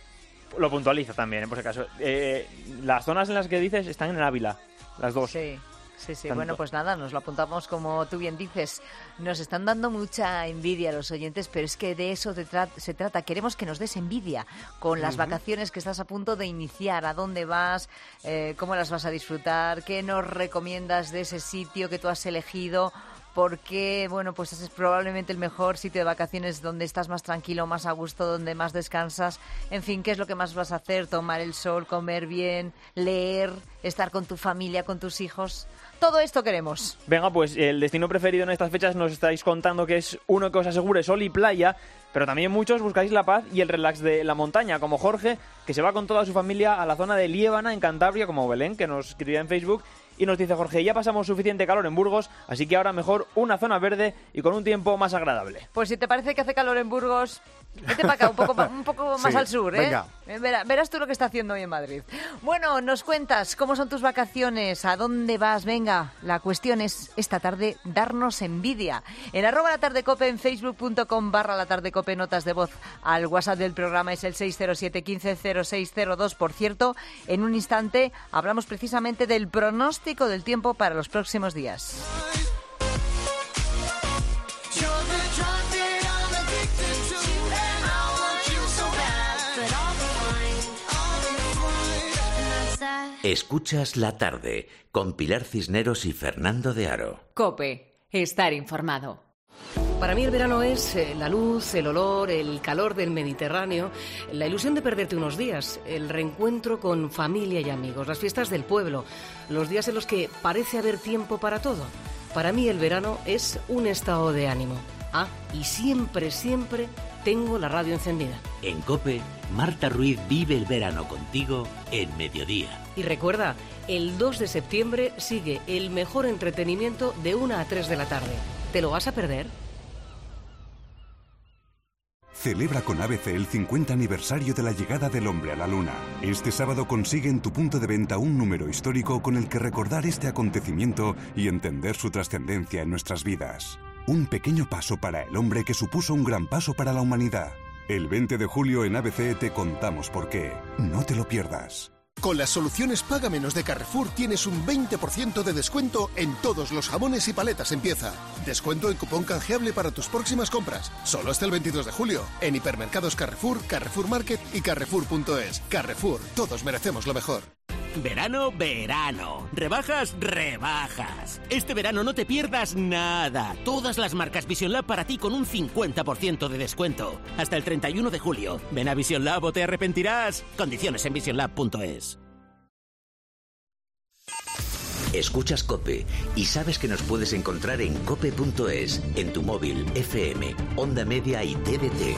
Lo puntualiza también, por si acaso. Eh, las zonas en las que dices están en el Ávila, las dos. Sí. Sí, sí, Tanto. bueno, pues nada, nos lo apuntamos como tú bien dices. Nos están dando mucha envidia a los oyentes, pero es que de eso te tra- se trata. Queremos que nos des envidia con las Ujú. vacaciones que estás a punto de iniciar. ¿A dónde vas? Eh, ¿Cómo las vas a disfrutar? ¿Qué nos recomiendas de ese sitio que tú has elegido? Porque, bueno, pues ese es probablemente el mejor sitio de vacaciones donde estás más tranquilo, más a gusto, donde más descansas. En fin, ¿qué es lo que más vas a hacer? Tomar el sol, comer bien, leer, estar con tu familia, con tus hijos. Todo esto queremos. Venga, pues el destino preferido en estas fechas nos estáis contando que es uno que os asegure sol y playa, pero también muchos buscáis la paz y el relax de la montaña, como Jorge, que se va con toda su familia a la zona de Liébana, en Cantabria, como Belén, que nos escribía en Facebook. Y nos dice Jorge, ya pasamos suficiente calor en Burgos, así que ahora mejor una zona verde y con un tiempo más agradable. Pues si te parece que hace calor en Burgos, vete para acá, un poco, un poco más Sí, al sur, ¿eh? venga. Verás, verás tú lo que está haciendo hoy en Madrid. Bueno, nos cuentas cómo son tus vacaciones, a dónde vas, venga. La cuestión es, esta tarde, darnos envidia. En arroba la tarde cope, en facebook.com barra la tarde cope, notas de voz al WhatsApp del programa es el seis cero siete, quince, cero seis cero dos. Por cierto, en un instante hablamos precisamente del pronóstico del tiempo para los próximos días. Escuchas La Tarde con Pilar Cisneros y Fernando de Aro. COPE, estar informado. Para mí el verano es eh, la luz, el olor, el calor del Mediterráneo, la ilusión de perderte unos días, el reencuentro con familia y amigos, las fiestas del pueblo, los días en los que parece haber tiempo para todo. Para mí el verano es un estado de ánimo. Ah, y siempre, siempre tengo la radio encendida. En COPE, Marta Ruiz vive el verano contigo en mediodía. Y recuerda, el dos de septiembre sigue el mejor entretenimiento de una a tres de la tarde. ¿Te lo vas a perder? Celebra con A B C el cincuenta aniversario de la llegada del hombre a la Luna. Este sábado consigue en tu punto de venta un número histórico con el que recordar este acontecimiento y entender su trascendencia en nuestras vidas. Un pequeño paso para el hombre que supuso un gran paso para la humanidad. El veinte de julio en A B C te contamos por qué. No te lo pierdas. Con las soluciones Paga Menos de Carrefour tienes un veinte por ciento de descuento en todos los jamones y paletas en pieza. Descuento en cupón canjeable para tus próximas compras. Solo hasta el veintidós de julio. En hipermercados Carrefour, Carrefour Market y Carrefour punto es. Carrefour, todos merecemos lo mejor. Verano, verano. Rebajas, rebajas. Este verano no te pierdas nada. Todas las marcas Vision Lab para ti con un cincuenta por ciento de descuento. Hasta el treinta y uno de julio. Ven a Vision Lab o te arrepentirás. Condiciones en vision lab punto es. Escuchas COPE y sabes que nos puedes encontrar en cope punto es, en tu móvil, F M, Onda Media y T D T.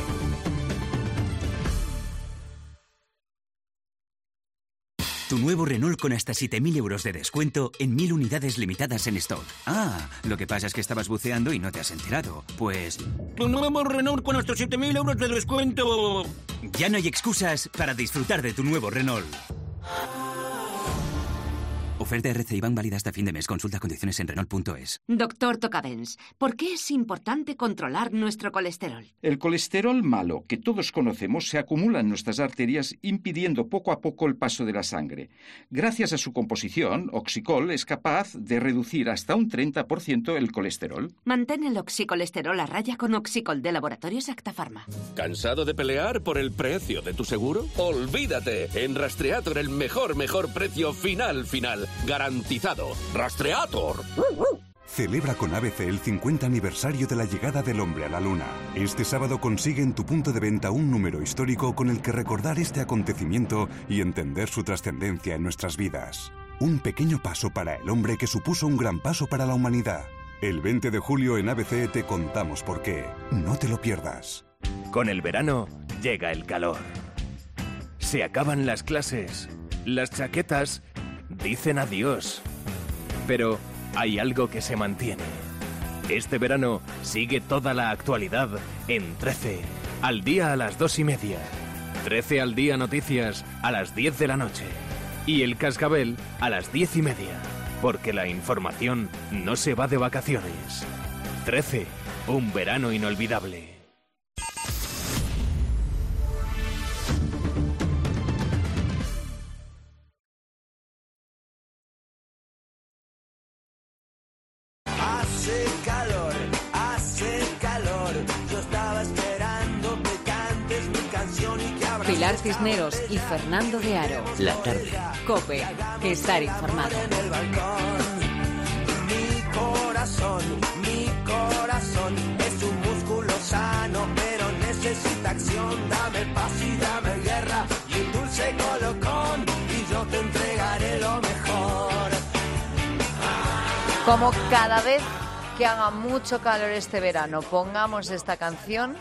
Tu nuevo Renault con hasta siete mil euros de descuento en mil unidades limitadas en stock. Ah, lo que pasa es que estabas buceando y no te has enterado. Pues... Tu nuevo Renault con hasta siete mil euros de descuento. Ya no hay excusas para disfrutar de tu nuevo Renault. Oferta R C I Bank válida hasta fin de mes. Consulta condiciones en Renault punto es. Doctor Tocavens, ¿por qué es importante controlar nuestro colesterol? El colesterol malo, que todos conocemos, se acumula en nuestras arterias impidiendo poco a poco el paso de la sangre. Gracias a su composición, Oxicol es capaz de reducir hasta un treinta por ciento el colesterol. Mantén el oxicolesterol a raya con Oxicol de Laboratorios Acta Pharma. ¿Cansado de pelear por el precio de tu seguro? ¡Olvídate! En Rastreator el mejor, mejor precio final, final. Garantizado. Rastreator. Celebra con A B C el cincuenta aniversario de la llegada del hombre a la Luna. Este sábado consigue en tu punto de venta un número histórico con el que recordar este acontecimiento y entender su trascendencia en nuestras vidas. Un pequeño paso para el hombre que supuso un gran paso para la humanidad. El veinte de julio en A B C te contamos por qué. No te lo pierdas. Con el verano llega el calor. Se acaban las clases. Las chaquetas dicen adiós. Pero hay algo que se mantiene. Este verano sigue toda la actualidad en trece, al día a las dos y media. trece al día noticias a las diez de la noche. Y el Cascabel a las diez y media. Porque la información no se va de vacaciones. trece, un verano inolvidable. Hace calor, hace calor. Yo estaba esperando que cantes mi canción y que abras. Pilar Cisneros y Fernando de Aro. La tarde. COPE. Estar informado. En el balcón. Mi corazón, mi corazón es un músculo sano, pero necesita acción. Dame paz y dame guerra y un dulce colocón y yo te entregaré lo mejor. Como cada vez que haga mucho calor este verano pongamos esta canción,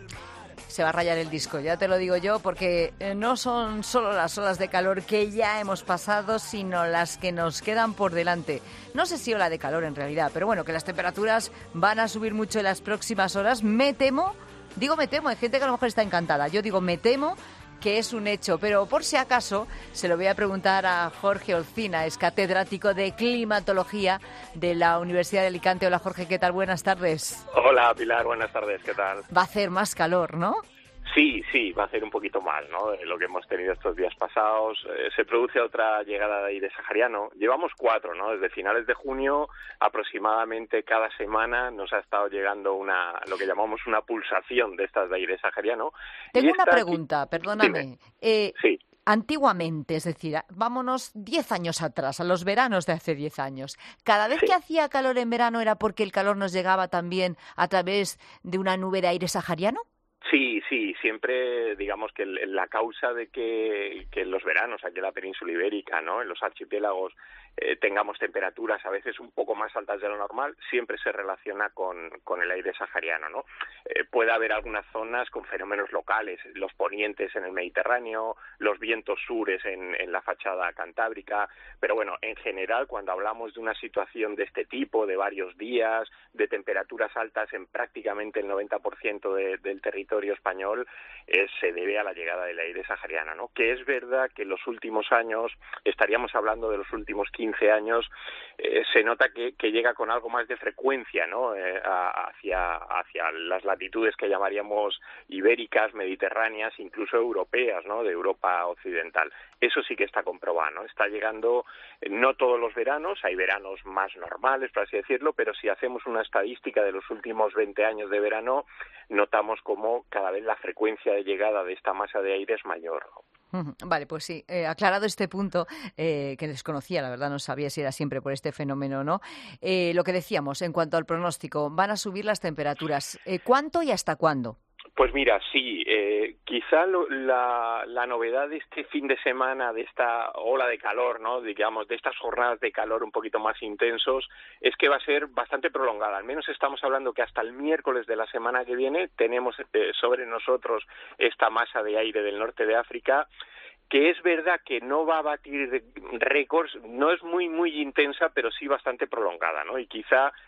se va a rayar el disco, ya te lo digo yo, porque no son solo las olas de calor que ya hemos pasado, sino las que nos quedan por delante. No sé si ola de calor en realidad, pero bueno, que las temperaturas van a subir mucho en las próximas horas. Me temo, digo me temo, hay gente que a lo mejor está encantada, yo digo me temo que es un hecho, pero por si acaso se lo voy a preguntar a Jorge Olcina, es catedrático de climatología de la Universidad de Alicante. Hola Jorge, ¿qué tal? Buenas tardes. Hola Pilar, buenas tardes, ¿qué tal? Va a hacer más calor, ¿no? Sí, sí, va a ser un poquito mal, ¿no? De lo que hemos tenido estos días pasados. Eh, se produce otra llegada de aire sahariano. Llevamos cuatro, ¿no? Desde finales de junio, aproximadamente cada semana nos ha estado llegando una, lo que llamamos una pulsación de estas de aire sahariano. Tengo y una esta... pregunta, perdóname. Eh, sí. Antiguamente, es decir, vámonos diez años atrás, a los veranos de hace diez años. ¿Cada vez sí. que hacía calor en verano era porque el calor nos llegaba también a través de una nube de aire sahariano? Sí, sí, siempre digamos que la causa de que, que en los veranos aquí en la península ibérica, ¿no? En los archipiélagos eh, tengamos temperaturas a veces un poco más altas de lo normal, siempre se relaciona con, con el aire sahariano, ¿no? Eh, puede haber algunas zonas con fenómenos locales, los ponientes en el Mediterráneo, los vientos sures en, en la fachada cantábrica, pero bueno, en general cuando hablamos de una situación de este tipo, de varios días, de temperaturas altas en prácticamente el noventa por ciento de, del territorio español, eh, se debe a la llegada del aire sahariano, ¿no? Que es verdad que en los últimos años, estaríamos hablando de los últimos quince años, eh, se nota que, que llega con algo más de frecuencia, ¿no? Eh, a, hacia, hacia las latitudes que llamaríamos ibéricas, mediterráneas, incluso europeas, ¿no? De Europa occidental. Eso sí que está comprobado, ¿no? Está llegando, eh, no todos los veranos, hay veranos más normales, por así decirlo, pero si hacemos una estadística de los últimos veinte años de verano, notamos como cada vez la frecuencia de llegada de esta masa de aire es mayor, ¿no? Vale, pues sí, eh, aclarado este punto, eh, que desconocía, la verdad no sabía si era siempre por este fenómeno o no. Eh, lo que decíamos, en cuanto al pronóstico, van a subir las temperaturas. Eh, ¿Cuánto y hasta cuándo? Pues mira, sí, eh, quizá lo, la, la novedad de este fin de semana, de esta ola de calor, ¿no? Digamos, de estas jornadas de calor un poquito más intensos, es que va a ser bastante prolongada. Al menos estamos hablando que hasta el miércoles de la semana que viene tenemos eh, sobre nosotros esta masa de aire del norte de África, que es verdad que no va a batir récords, no es muy, muy intensa, pero sí bastante prolongada, ¿no? Y quizá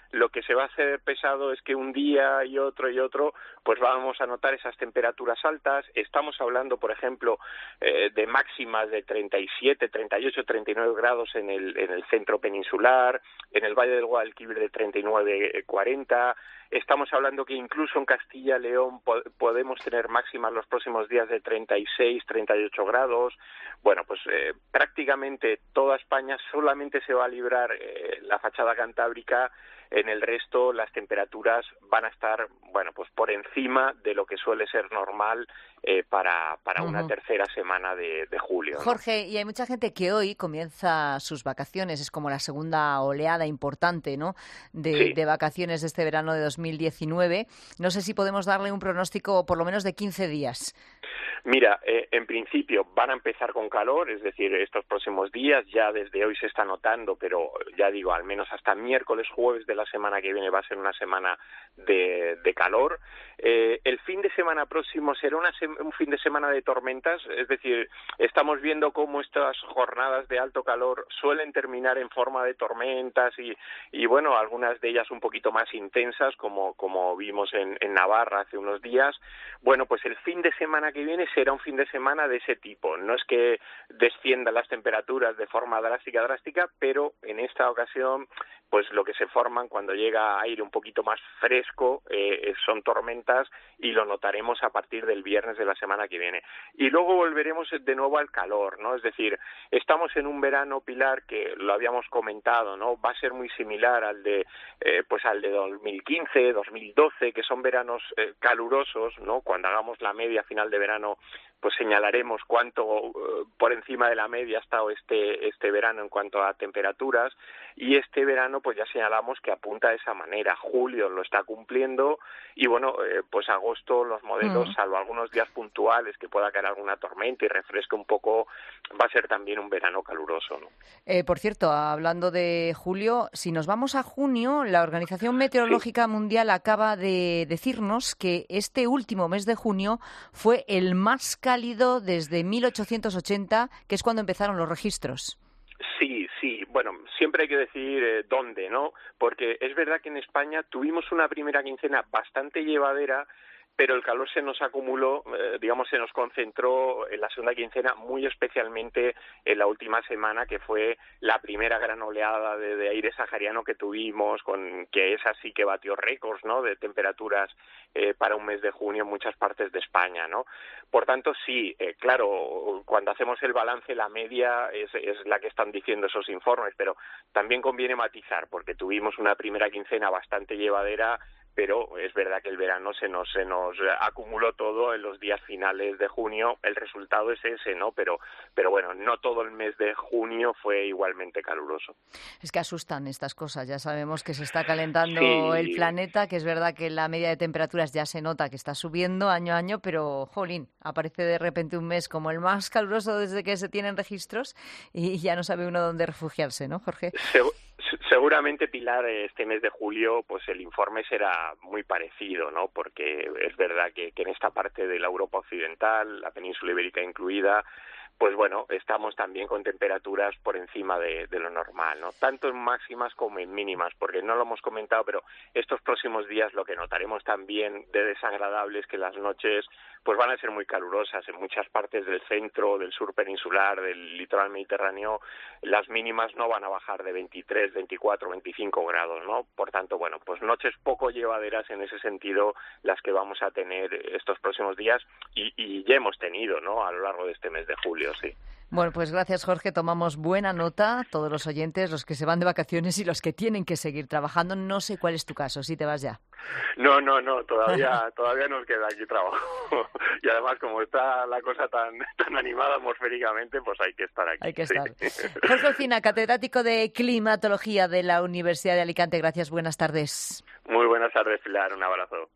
lo que se va a hacer pesado es que un día y otro y otro, pues vamos a notar esas temperaturas altas. Estamos hablando, por ejemplo, eh, de máximas de treinta y siete, treinta y ocho, treinta y nueve grados en el, en el centro peninsular, en el Valle del Guadalquivir de treinta y nueve, cuarenta. Estamos hablando que incluso en Castilla y León po- podemos tener máximas los próximos días de treinta y seis, treinta y ocho grados. Bueno, pues eh, prácticamente toda España solamente se va a librar eh, la fachada cantábrica. En el resto las temperaturas van a estar, bueno, pues por encima de lo que suele ser normal eh, para, para una Ujú. tercera semana de, de julio, ¿no? Jorge, y hay mucha gente que hoy comienza sus vacaciones, es como la segunda oleada importante, ¿no?, de, Sí. de vacaciones de este verano de dos mil diecinueve. No sé si podemos darle un pronóstico por lo menos de quince días. Mira, eh, en principio van a empezar con calor, es decir, estos próximos días, ya desde hoy se está notando, pero ya digo, al menos hasta miércoles, jueves de la semana que viene va a ser una semana de, de calor. Eh, el fin de semana próximo será una se- un fin de semana de tormentas, es decir, estamos viendo cómo estas jornadas de alto calor suelen terminar en forma de tormentas y, y bueno, algunas de ellas un poquito más intensas, como, como vimos en, en Navarra hace unos días. Bueno, pues el fin de semana que viene será un fin de semana de ese tipo. No es que desciendan las temperaturas de forma drástica, drástica, pero en esta ocasión, pues lo que se forman cuando llega aire un poquito más fresco eh, son tormentas y lo notaremos a partir del viernes de la semana que viene. Y luego volveremos de nuevo al calor, ¿no? Es decir, estamos en un verano, Pilar, que lo habíamos comentado, ¿no? Va a ser muy similar al de, eh, pues al de dos mil quince, dos mil doce, que son veranos eh, calurosos, ¿no? Cuando hagamos la media final de verano, pues señalaremos cuánto uh, por encima de la media ha estado este este verano en cuanto a temperaturas, y este verano pues ya señalamos que apunta de esa manera. Julio lo está cumpliendo y bueno, eh, pues agosto los modelos, Mm. salvo algunos días puntuales que pueda caer alguna tormenta y refresque un poco, va a ser también un verano caluroso, ¿no? Eh, por cierto, hablando de julio, si nos vamos a junio, la Organización Meteorológica Mundial acaba de decirnos que este último mes de junio fue el más cálido desde mil ochocientos ochenta, que es cuando empezaron los registros. Sí, sí, bueno, siempre hay que decir eh, dónde, ¿no? Porque es verdad que en España tuvimos una primera quincena bastante llevadera, pero el calor se nos acumuló, eh, digamos, se nos concentró en la segunda quincena, muy especialmente en la última semana, que fue la primera gran oleada de, de aire sahariano que tuvimos, con que es así que batió récords, ¿no?, de temperaturas eh, para un mes de junio en muchas partes de España, ¿no? Por tanto, sí, eh, claro, cuando hacemos el balance, la media es, es la que están diciendo esos informes, pero también conviene matizar, porque tuvimos una primera quincena bastante llevadera, pero es verdad que el verano se nos se nos acumuló todo en los días finales de junio. El resultado es ese, ¿no? Pero pero bueno, no todo el mes de junio fue igualmente caluroso. Es que asustan estas cosas. Ya sabemos que se está calentando Sí. el planeta, que es verdad que la media de temperaturas ya se nota que está subiendo año a año, pero, jolín, aparece de repente un mes como el más caluroso desde que se tienen registros y ya no sabe uno dónde refugiarse, ¿no, Jorge? Segu- Seguramente, Pilar, este mes de julio, pues el informe será muy parecido, ¿no? Porque es verdad que, que en esta parte de la Europa occidental, la península ibérica incluida, pues bueno, estamos también con temperaturas por encima de, de lo normal, ¿no? Tanto en máximas como en mínimas, porque no lo hemos comentado, pero estos próximos días lo que notaremos también de desagradable es que las noches pues van a ser muy calurosas en muchas partes del centro, del sur peninsular, del litoral mediterráneo. Las mínimas no van a bajar de veintitrés, veinticuatro, veinticinco grados, ¿no? Por tanto, bueno, pues noches poco llevaderas en ese sentido las que vamos a tener estos próximos días y, y ya hemos tenido, ¿no?, a lo largo de este mes de julio, sí. Bueno, pues gracias, Jorge. Tomamos buena nota, todos los oyentes, los que se van de vacaciones y los que tienen que seguir trabajando. No sé cuál es tu caso, si te vas ya. No, no, no, todavía todavía nos queda aquí trabajo. Y además, como está la cosa tan tan animada atmosféricamente, pues hay que estar aquí. Hay que sí. estar. Jorge Olcina, catedrático de Climatología de la Universidad de Alicante. Gracias, buenas tardes. Muy buenas tardes, Pilar. Un abrazo.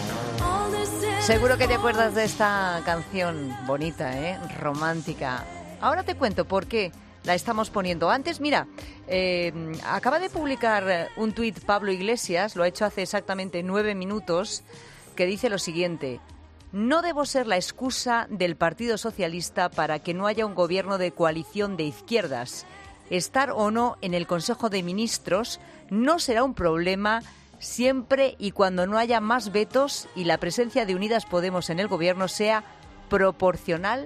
Seguro que te acuerdas de esta canción bonita, ¿eh? Romántica. Ahora te cuento por qué la estamos poniendo. Antes, mira, eh, acaba de publicar un tuit Pablo Iglesias, lo ha hecho hace exactamente nueve minutos, que dice lo siguiente: no debo ser la excusa del Partido Socialista para que no haya un gobierno de coalición de izquierdas. Estar o no en el Consejo de Ministros no será un problema siempre y cuando no haya más vetos y la presencia de Unidas Podemos en el gobierno sea proporcional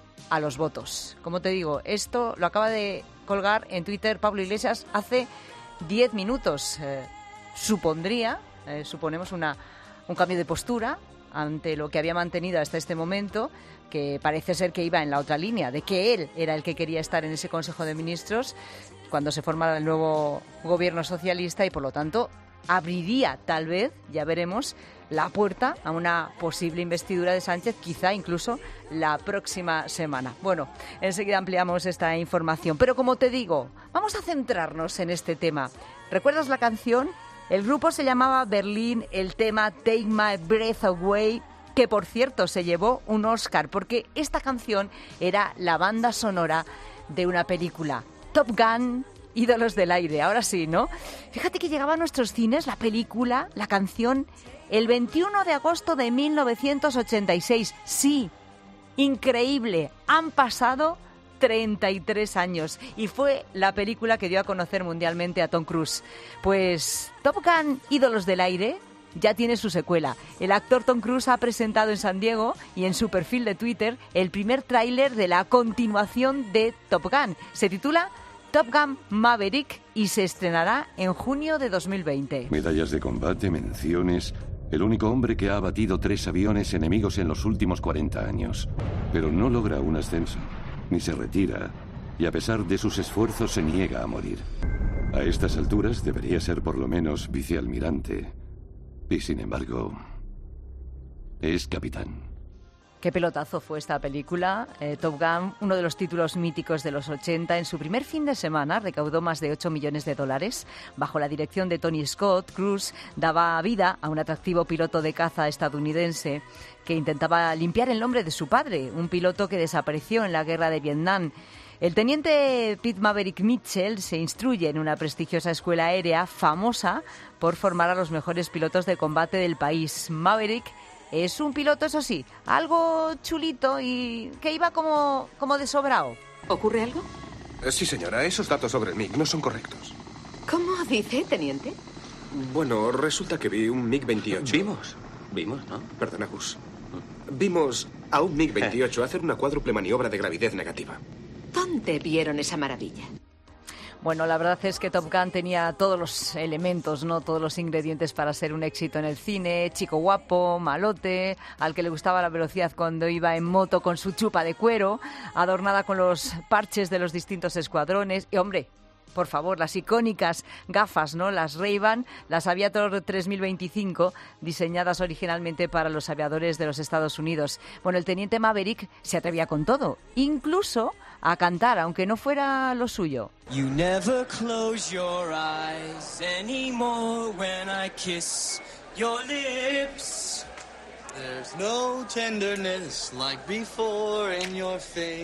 a los votos. Como te digo, esto lo acaba de colgar en Twitter Pablo Iglesias hace diez minutos. Eh, supondría, eh, suponemos una, un cambio de postura ante lo que había mantenido hasta este momento, que parece ser que iba en la otra línea, de que él era el que quería estar en ese Consejo de Ministros cuando se formara el nuevo gobierno socialista y, por lo tanto, abriría tal vez, ya veremos, la puerta a una posible investidura de Sánchez, quizá incluso la próxima semana. Bueno, enseguida ampliamos esta información. Pero como te digo, vamos a centrarnos en este tema. ¿Recuerdas la canción? El grupo se llamaba Berlín, el tema Take My Breath Away, que por cierto se llevó un Oscar, porque esta canción era la banda sonora de una película, Top Gun, Ídolos del Aire. Ahora sí, ¿no? Fíjate que llegaba a nuestros cines la película, la canción, el veintiuno de agosto de mil novecientos ochenta y seis. Sí, increíble, han pasado treinta y tres años y fue la película que dio a conocer mundialmente a Tom Cruise. Pues Top Gun, Ídolos del Aire, ya tiene su secuela. El actor Tom Cruise ha presentado en San Diego y en su perfil de Twitter el primer tráiler de la continuación de Top Gun. Se titula Top Gun Maverick y se estrenará en junio de dos mil veinte. Medallas de combate, menciones. El único hombre que ha abatido tres aviones enemigos en los últimos cuarenta años. Pero no logra un ascenso, ni se retira, y a pesar de sus esfuerzos se niega a morir. A estas alturas debería ser por lo menos vicealmirante. Y sin embargo, es capitán. Qué pelotazo fue esta película. Eh, Top Gun, uno de los títulos míticos de los ochenta, en su primer fin de semana recaudó más de ocho millones de dólares. Bajo la dirección de Tony Scott, Cruise daba vida a un atractivo piloto de caza estadounidense que intentaba limpiar el nombre de su padre, un piloto que desapareció en la guerra de Vietnam. El teniente Pete Maverick Mitchell se instruye en una prestigiosa escuela aérea famosa por formar a los mejores pilotos de combate del país. Maverick es un piloto, eso sí, algo chulito y que iba como, como de sobrao. ¿Ocurre algo? Sí, señora, esos datos sobre el MiG no son correctos. ¿Cómo dice, teniente? Bueno, resulta que vi un MiG veintiocho. Vimos, vimos, ¿no? Perdona, Gus. Vimos a un MiG veintiocho hacer una cuádruple maniobra de gravidez negativa. ¿Dónde vieron esa maravilla? Bueno, la verdad es que Top Gun tenía todos los elementos, ¿no? Todos los ingredientes para ser un éxito en el cine. Chico guapo, malote, al que le gustaba la velocidad cuando iba en moto con su chupa de cuero, adornada con los parches de los distintos escuadrones. Y, hombre, por favor, las icónicas gafas, ¿no? Las Ray-Ban, las Aviator tres mil veinticinco, diseñadas originalmente para los aviadores de los Estados Unidos. Bueno, el teniente Maverick se atrevía con todo, incluso a cantar, aunque no fuera lo suyo. You never close your eyes anymore when I kiss your lips. There's no tenderness like before in your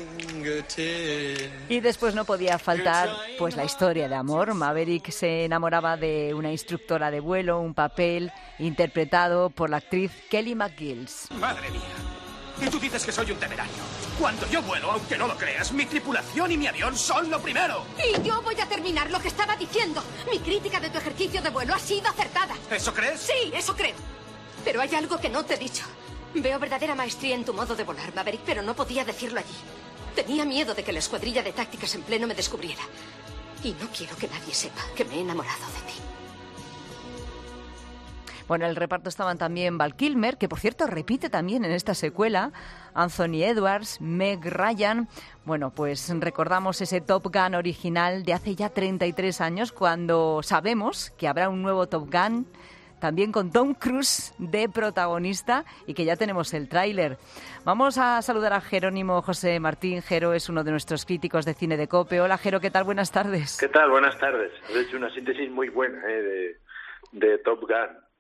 fingertips. Y después no podía faltar pues la historia de amor. Maverick se enamoraba de una instructora de vuelo, un papel interpretado por la actriz Kelly McGillis. Madre mía. Y tú dices que soy un temerario. Cuando yo vuelo, aunque no lo creas, mi tripulación y mi avión son lo primero. Y yo voy a terminar lo que estaba diciendo. Mi crítica de tu ejercicio de vuelo ha sido acertada. ¿Eso crees? Sí, eso creo. Pero hay algo que no te he dicho. Veo verdadera maestría en tu modo de volar, Maverick, pero no podía decirlo allí. Tenía miedo de que la escuadrilla de tácticas en pleno me descubriera. Y no quiero que nadie sepa que me he enamorado de ti. Bueno, en el reparto estaban también Val Kilmer, que por cierto repite también en esta secuela, Anthony Edwards, Meg Ryan. Bueno, pues recordamos ese Top Gun original de hace ya treinta y tres años, cuando sabemos que habrá un nuevo Top Gun, también con Tom Cruise de protagonista, y que ya tenemos el tráiler. Vamos a saludar a Jerónimo José Martín. Jero es uno de nuestros críticos de cine de COPE. Hola, Jero, ¿qué tal? Buenas tardes. ¿Qué tal? Buenas tardes. Has hecho una síntesis muy buena, ¿eh? de, de Top Gun.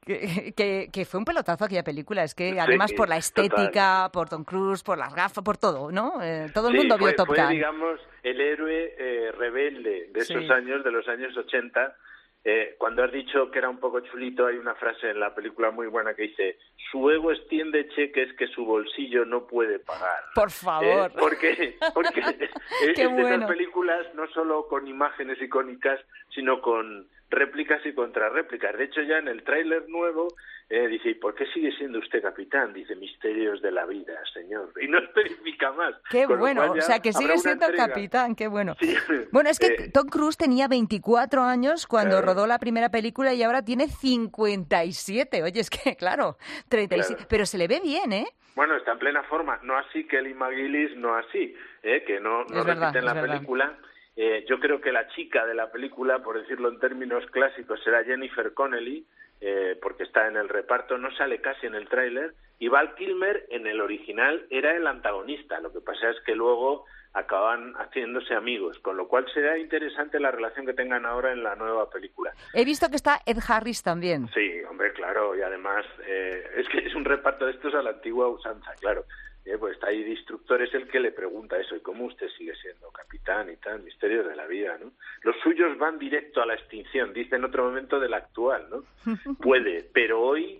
Que, que, que fue un pelotazo aquella película, es que Sí, además por la estética, total. por Tom Cruise, por las gafas, por todo, ¿no? Eh, todo el Sí, mundo fue, vio Top fue, Gun. digamos, el héroe eh, rebelde de esos Sí. años, de los años ochenta. Eh, cuando has dicho que era un poco chulito, hay una frase en la película muy buena que dice: su ego extiende cheques que su bolsillo no puede pagar. Por favor. Eh, porque porque es Qué de bueno. esas películas no solo con imágenes icónicas, sino con réplicas y contrarréplicas. De hecho, ya en el tráiler nuevo eh, dice: ¿y por qué sigue siendo usted capitán? Dice: misterios de la vida, señor. Y no especifica más. Qué Con lo bueno, cual o ya sea que habrá sigue una siendo entrega. capitán, qué bueno. Sí. Bueno, es que Eh, Tom Cruise tenía veinticuatro años cuando Claro. rodó la primera película y ahora tiene cincuenta y siete. Oye, es que, claro, treinta y siete. Claro. Pero se le ve bien, ¿eh? Bueno, está en plena forma. No así Kelly McGillis, no así, ¿eh? Que no, no Es verdad, repiten la es verdad. película. Eh, yo creo que la chica de la película, por decirlo en términos clásicos, será Jennifer Connelly, eh, porque está en el reparto, no sale casi en el tráiler, y Val Kilmer en el original era el antagonista. Lo que pasa es que luego acaban haciéndose amigos, con lo cual será interesante la relación que tengan ahora en la nueva película. He visto que está Ed Harris también. Sí, hombre, claro, y además eh, es que es un reparto de estos a la antigua usanza, claro. Eh, pues está ahí de instructor, es el que le pregunta eso: ¿y cómo usted sigue siendo capitán y tal? Misterios de la vida, ¿no? Los suyos van directo a la extinción, dice en otro momento del actual, ¿no? Puede, pero hoy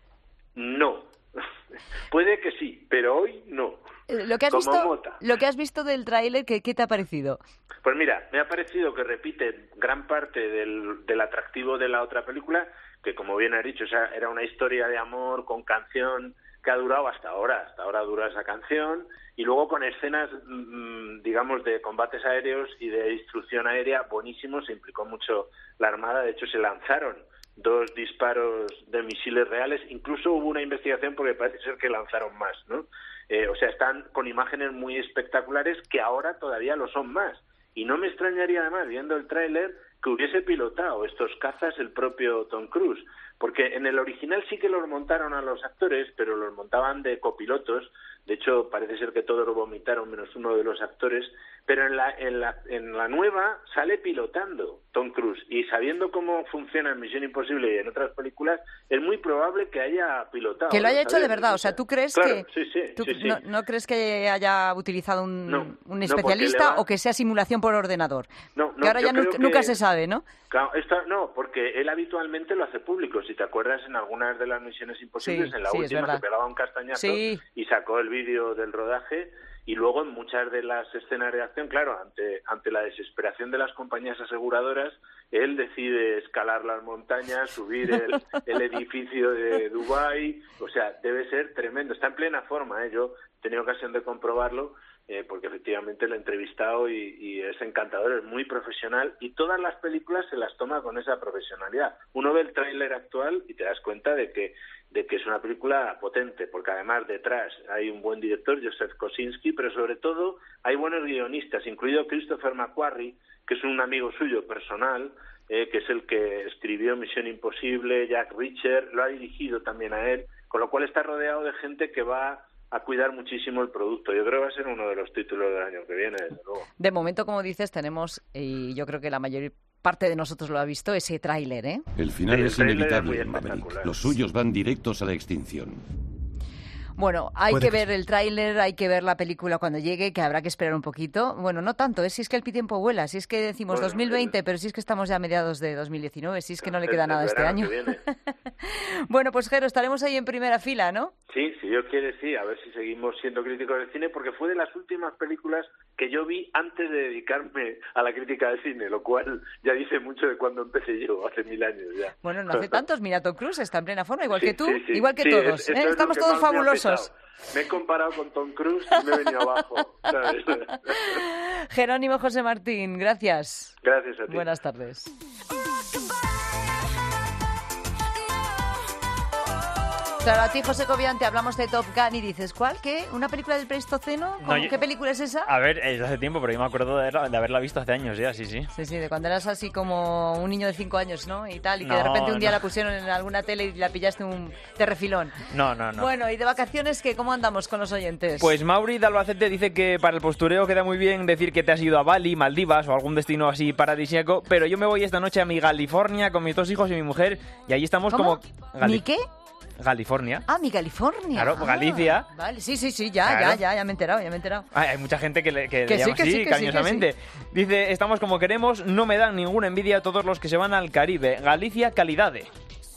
no. Puede que sí, pero hoy no. Eh, Lo que has Como visto, Mota. lo que has visto del tráiler, ¿qué, ¿qué te ha parecido? Pues mira, me ha parecido que repite gran parte del, del atractivo de la otra película, que como bien has dicho, o sea, era una historia de amor con canción que ha durado hasta ahora, hasta ahora dura esa canción, y luego con escenas, mmm, digamos, de combates aéreos y de instrucción aérea buenísimos. Se implicó mucho la Armada, de hecho se lanzaron dos disparos de misiles reales, incluso hubo una investigación porque parece ser que lanzaron más, ¿no? Eh, o sea, están con imágenes muy espectaculares que ahora todavía lo son más. Y no me extrañaría además, viendo el tráiler, que hubiese pilotado estos cazas el propio Tom Cruise, porque en el original sí que los montaron a los actores, pero los montaban de copilotos. De hecho, parece ser que todos lo vomitaron menos uno de los actores, pero en la, en la, en la nueva sale pilotando Tom Cruise, y sabiendo cómo funciona en Misión Imposible y en otras películas, es muy probable que haya pilotado. Que lo haya ¿lo hecho sabes? de verdad, o sea, ¿tú crees Claro, que sí, sí, tú sí, sí. No, no crees que haya utilizado un, No, un no, porque especialista le va- o que sea simulación por ordenador? No, no, que ahora yo ya nu- creo nunca que- se sabe, ¿no? Claro, esto, no, porque él habitualmente lo hace público. Si te acuerdas, en algunas de las Misiones Imposibles, Sí, en la sí, es última verdad. se pegaba un castañazo Sí. y sacó el vídeo del rodaje. Y luego en muchas de las escenas de acción, claro, ante, ante la desesperación de las compañías aseguradoras, él decide escalar las montañas, subir el, el edificio de Dubái. O sea, debe ser tremendo. Está en plena forma, ¿eh? Yo he tenido ocasión de comprobarlo, eh, porque efectivamente lo he entrevistado y, y es encantador, es muy profesional, y todas las películas se las toma con esa profesionalidad. Uno ve el tráiler actual y te das cuenta de que de que es una película potente, porque además detrás hay un buen director, Joseph Kosinski, pero sobre todo hay buenos guionistas, incluido Christopher McQuarrie, que es un amigo suyo personal, eh, que es el que escribió Misión Imposible, Jack Reacher, lo ha dirigido también a él, con lo cual está rodeado de gente que va a cuidar muchísimo el producto. Yo creo que va a ser uno de los títulos del año que viene, desde luego. De momento, como dices, tenemos, y yo creo que la mayor parte de nosotros lo ha visto, ese tráiler, ¿eh? El final Sí, el es tráiler inevitable, es muy Maverick. espectacular. Los suyos van directos a la extinción. Bueno, hay Puede que que ver el tráiler, hay que ver la película cuando llegue, que habrá que esperar un poquito. Bueno, no tanto, ¿eh? Si es que el tiempo vuela, si es que decimos Bueno, dos mil veinte, pero si es que estamos ya a mediados de dos mil diecinueve, si es que no le Es- queda es nada este verano año. que viene. Bueno, pues Jero, estaremos ahí en primera fila, ¿no? Sí, si Dios quiere, sí, a ver si seguimos siendo críticos de cine, porque fue de las últimas películas que yo vi antes de dedicarme a la crítica de cine, lo cual ya dice mucho de cuando empecé yo, hace mil años ya. Bueno, no hace tantos, mira, Tom Cruise está en plena forma, igual Sí, que tú, sí, sí. igual que Sí, todos, es- ¿eh? eso es lo Estamos que todos más me ha fabulosos. pesado. Me he comparado con Tom Cruise y me he venido abajo, ¿sabes? Jerónimo José Martín, gracias. Gracias a ti. Buenas tardes. Claro, a ti, José Cobian, te hablamos de Top Gun y dices, ¿cuál? ¿Qué? ¿Una película del Pleistoceno? No, yo... ¿Qué película es esa? A ver, es hace tiempo, pero yo me acuerdo de, de haberla visto hace años ya, sí, sí. Sí, sí, de cuando eras así como un niño de cinco años, ¿no? Y tal, y que no, de repente un día no. la pusieron en alguna tele y la pillaste un de refilón. No, no, no. Bueno, ¿y de vacaciones qué? ¿Cómo andamos con los oyentes? Pues Mauri de Albacete dice que para el postureo queda muy bien decir que te has ido a Bali, Maldivas o algún destino así paradisíaco, pero yo me voy esta noche a mi California con mis dos hijos y mi mujer y allí estamos ¿Cómo? como... Gali... ¿Mi qué? California. Ah, mi California. Claro, ah, Galicia. Vale, sí, sí, sí, ya, Claro. ya, ya, ya me he enterado, ya me he enterado. Ay, hay mucha gente que le, que Que le sí, llama que así, sí, que sí, cariñosamente. que Dice, estamos como queremos, no me dan ninguna envidia todos los que se van al Caribe. Galicia, calidade.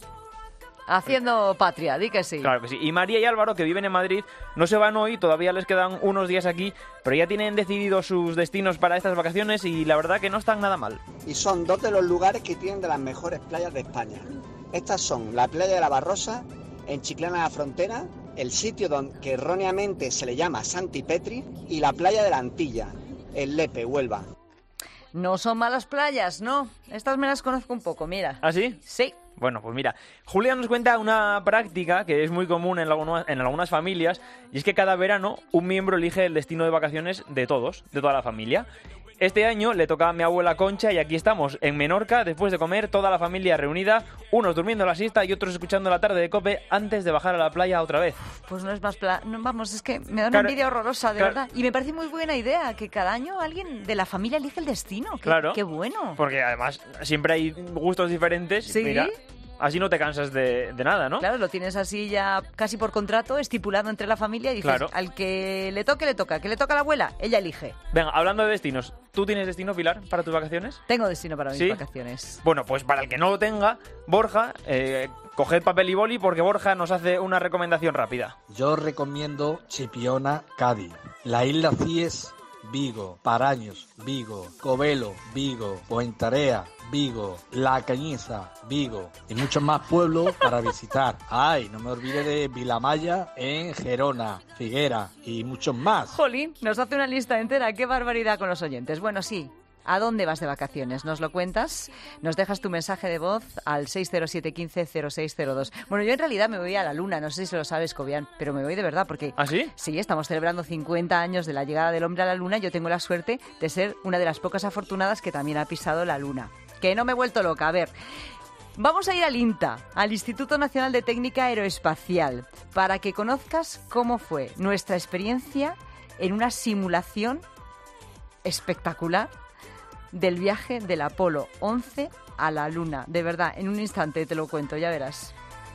Haciendo patria, di que sí. Claro que sí. Y María y Álvaro, que viven en Madrid, no se van hoy, todavía les quedan unos días aquí, pero ya tienen decididos sus destinos para estas vacaciones y la verdad que no están nada mal. Y son dos de los lugares que tienen de las mejores playas de España. Estas son la playa de la Barrosa, en Chiclana de la Frontera, el sitio donde, que erróneamente se le llama Santi Petri, y la playa de la Antilla, en Lepe, Huelva. No son malas playas, ¿no? Estas me las conozco un poco, mira. ¿Ah, sí? Sí. Bueno, pues mira, Julia nos cuenta una práctica que es muy común en algunas, en algunas familias, y es que cada verano un miembro elige el destino de vacaciones de todos, de toda la familia. Este año le toca a mi abuela Concha y aquí estamos, en Menorca, después de comer, toda la familia reunida, unos durmiendo la siesta y otros escuchando la tarde de COPE antes de bajar a la playa otra vez. Pues no es más... Pla... No, vamos, es que me da una Claro, envidia horrorosa, de claro. verdad. Y me parece muy buena idea que cada año alguien de la familia elige el destino. Qué, Claro. Qué bueno. Porque además siempre hay gustos diferentes. Sí. Mira, así no te cansas de, de nada, ¿no? Claro, lo tienes así ya casi por contrato, estipulado entre la familia y dices, Claro. al que le toque, le toca. ¿Que le toca a la abuela? Ella elige. Venga, hablando de destinos, ¿tú tienes destino, Pilar, para tus vacaciones? Tengo destino para mis ¿Sí? vacaciones. Bueno, pues para el que no lo tenga, Borja, eh, coged papel y boli porque Borja nos hace una recomendación rápida. Yo recomiendo Chipiona, Cádiz, la isla Cíes, Vigo, Paraños, Vigo, Covelo, Vigo, Fuentarea, Vigo, La Cañiza, Vigo y muchos más pueblos para visitar. Ay, no me olvide de Vilamaya en Gerona, Figuera y muchos más. Jolín, nos hace una lista entera. Qué barbaridad con los oyentes. Bueno, sí. ¿A dónde vas de vacaciones? ¿Nos lo cuentas? Nos dejas tu mensaje de voz al seis cero siete uno cinco cero seis cero dos. Bueno, yo en realidad me voy a la luna, no sé si lo sabes, Cobian, pero me voy de verdad porque... ¿Ah, sí? Sí, estamos celebrando cincuenta años de la llegada del hombre a la luna. Yo tengo la suerte de ser una de las pocas afortunadas que también ha pisado la luna. Que no me he vuelto loca. A ver... Vamos a ir al INTA, al Instituto Nacional de Técnica Aeroespacial, para que conozcas cómo fue nuestra experiencia en una simulación espectacular del viaje del Apolo once a la Luna. De verdad, en un instante te lo cuento, ya verás.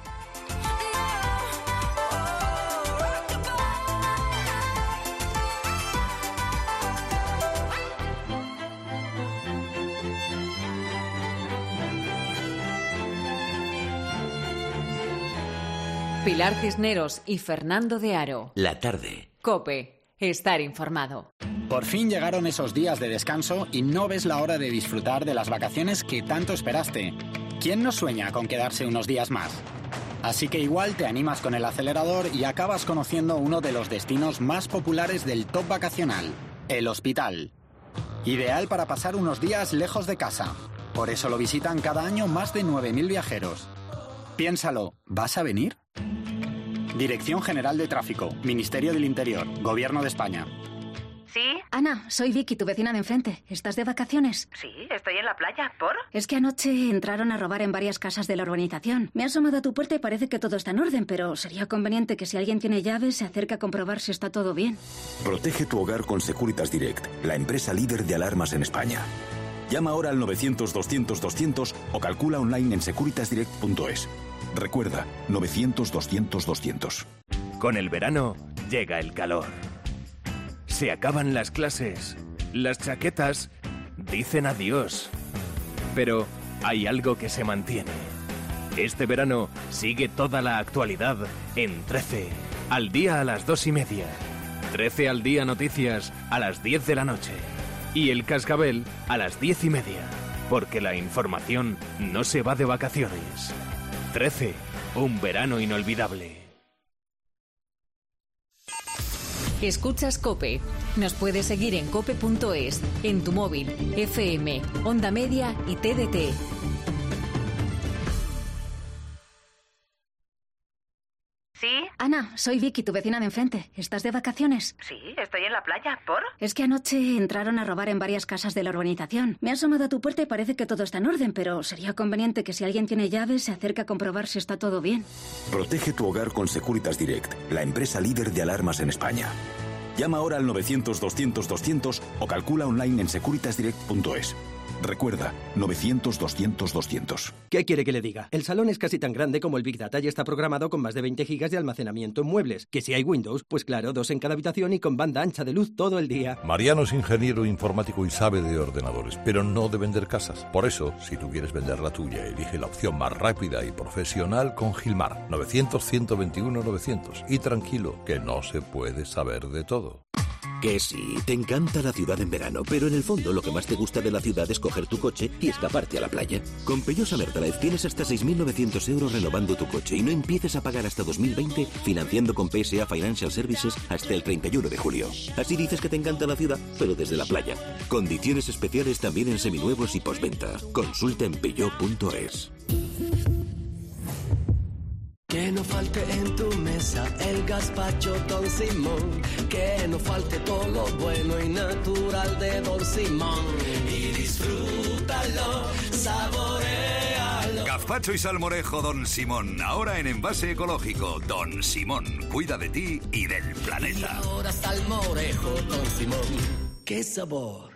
Pilar Cisneros y Fernando de Aro. La tarde. COPE. Estar informado. Por fin llegaron esos días de descanso y no ves la hora de disfrutar de las vacaciones que tanto esperaste. ¿Quién no sueña con quedarse unos días más? Así que igual te animas con el acelerador y acabas conociendo uno de los destinos más populares del top vacacional, el hospital. Ideal para pasar unos días lejos de casa. Por eso lo visitan cada año más de nueve mil viajeros. Piénsalo, ¿vas a venir? Dirección General de Tráfico, Ministerio del Interior, Gobierno de España. ¿Sí? Ana, soy Vicky, tu vecina de enfrente. ¿Estás de vacaciones? Sí, estoy en la playa. ¿Por? Es que anoche entraron a robar en varias casas de la urbanización. Me he asomado a tu puerta y parece que todo está en orden, pero sería conveniente que si alguien tiene llaves se acerque a comprobar si está todo bien. Protege tu hogar con Securitas Direct, la empresa líder de alarmas en España. Llama ahora al novecientos doscientos doscientos o calcula online en securitas direct punto es. Recuerda, novecientos doscientos doscientos. Con el verano llega el calor. Se acaban las clases, las chaquetas dicen adiós. Pero hay algo que se mantiene. Este verano sigue toda la actualidad en trece, al día a las dos y media. trece al día noticias a las diez de la noche. Y el cascabel a las diez y media. Porque la información no se va de vacaciones. trece, un verano inolvidable. Escuchas COPE. Nos puedes seguir en cope punto es, en tu móvil, F M, Onda Media y T D T. Sí. Ana, soy Vicky, tu vecina de enfrente. ¿Estás de vacaciones? Sí, estoy en la playa. ¿Por? Es que anoche entraron a robar en varias casas de la urbanización. Me he asomado a tu puerta y parece que todo está en orden, pero sería conveniente que si alguien tiene llaves se acerque a comprobar si está todo bien. Protege tu hogar con Securitas Direct, la empresa líder de alarmas en España. Llama ahora al novecientos doscientos doscientos o calcula online en securitas direct punto es. Recuerda, novecientos doscientos doscientos. ¿Qué quiere que le diga? El salón es casi tan grande como el Big Data y está programado con más de veinte gigas de almacenamiento en muebles. Que si hay Windows, pues claro, dos en cada habitación y con banda ancha de luz todo el día. Mariano es ingeniero informático y sabe de ordenadores, pero no de vender casas. Por eso, si tú quieres vender la tuya, elige la opción más rápida y profesional con Gilmar. novecientos ciento veintiuno novecientos. Y tranquilo, que no se puede saber de todo. Que sí, te encanta la ciudad en verano, pero en el fondo lo que más te gusta de la ciudad es coger tu coche y escaparte a la playa. Con Peugeot Summer Drive tienes hasta seis mil novecientos euros renovando tu coche y no empieces a pagar hasta dos mil veinte financiando con P S A Financial Services hasta el treinta y uno de julio. Así dices que te encanta la ciudad, pero desde la playa. Condiciones especiales también en seminuevos y postventa. Consulta en peugeot punto es. Que no falte en tu mesa el gazpacho Don Simón. Que no falte todo lo bueno y natural de Don Simón. Y disfrútalo, saborealo. Gazpacho y salmorejo Don Simón. Ahora en envase ecológico. Don Simón. Cuida de ti y del planeta. Y ahora salmorejo Don Simón. ¡Qué sabor!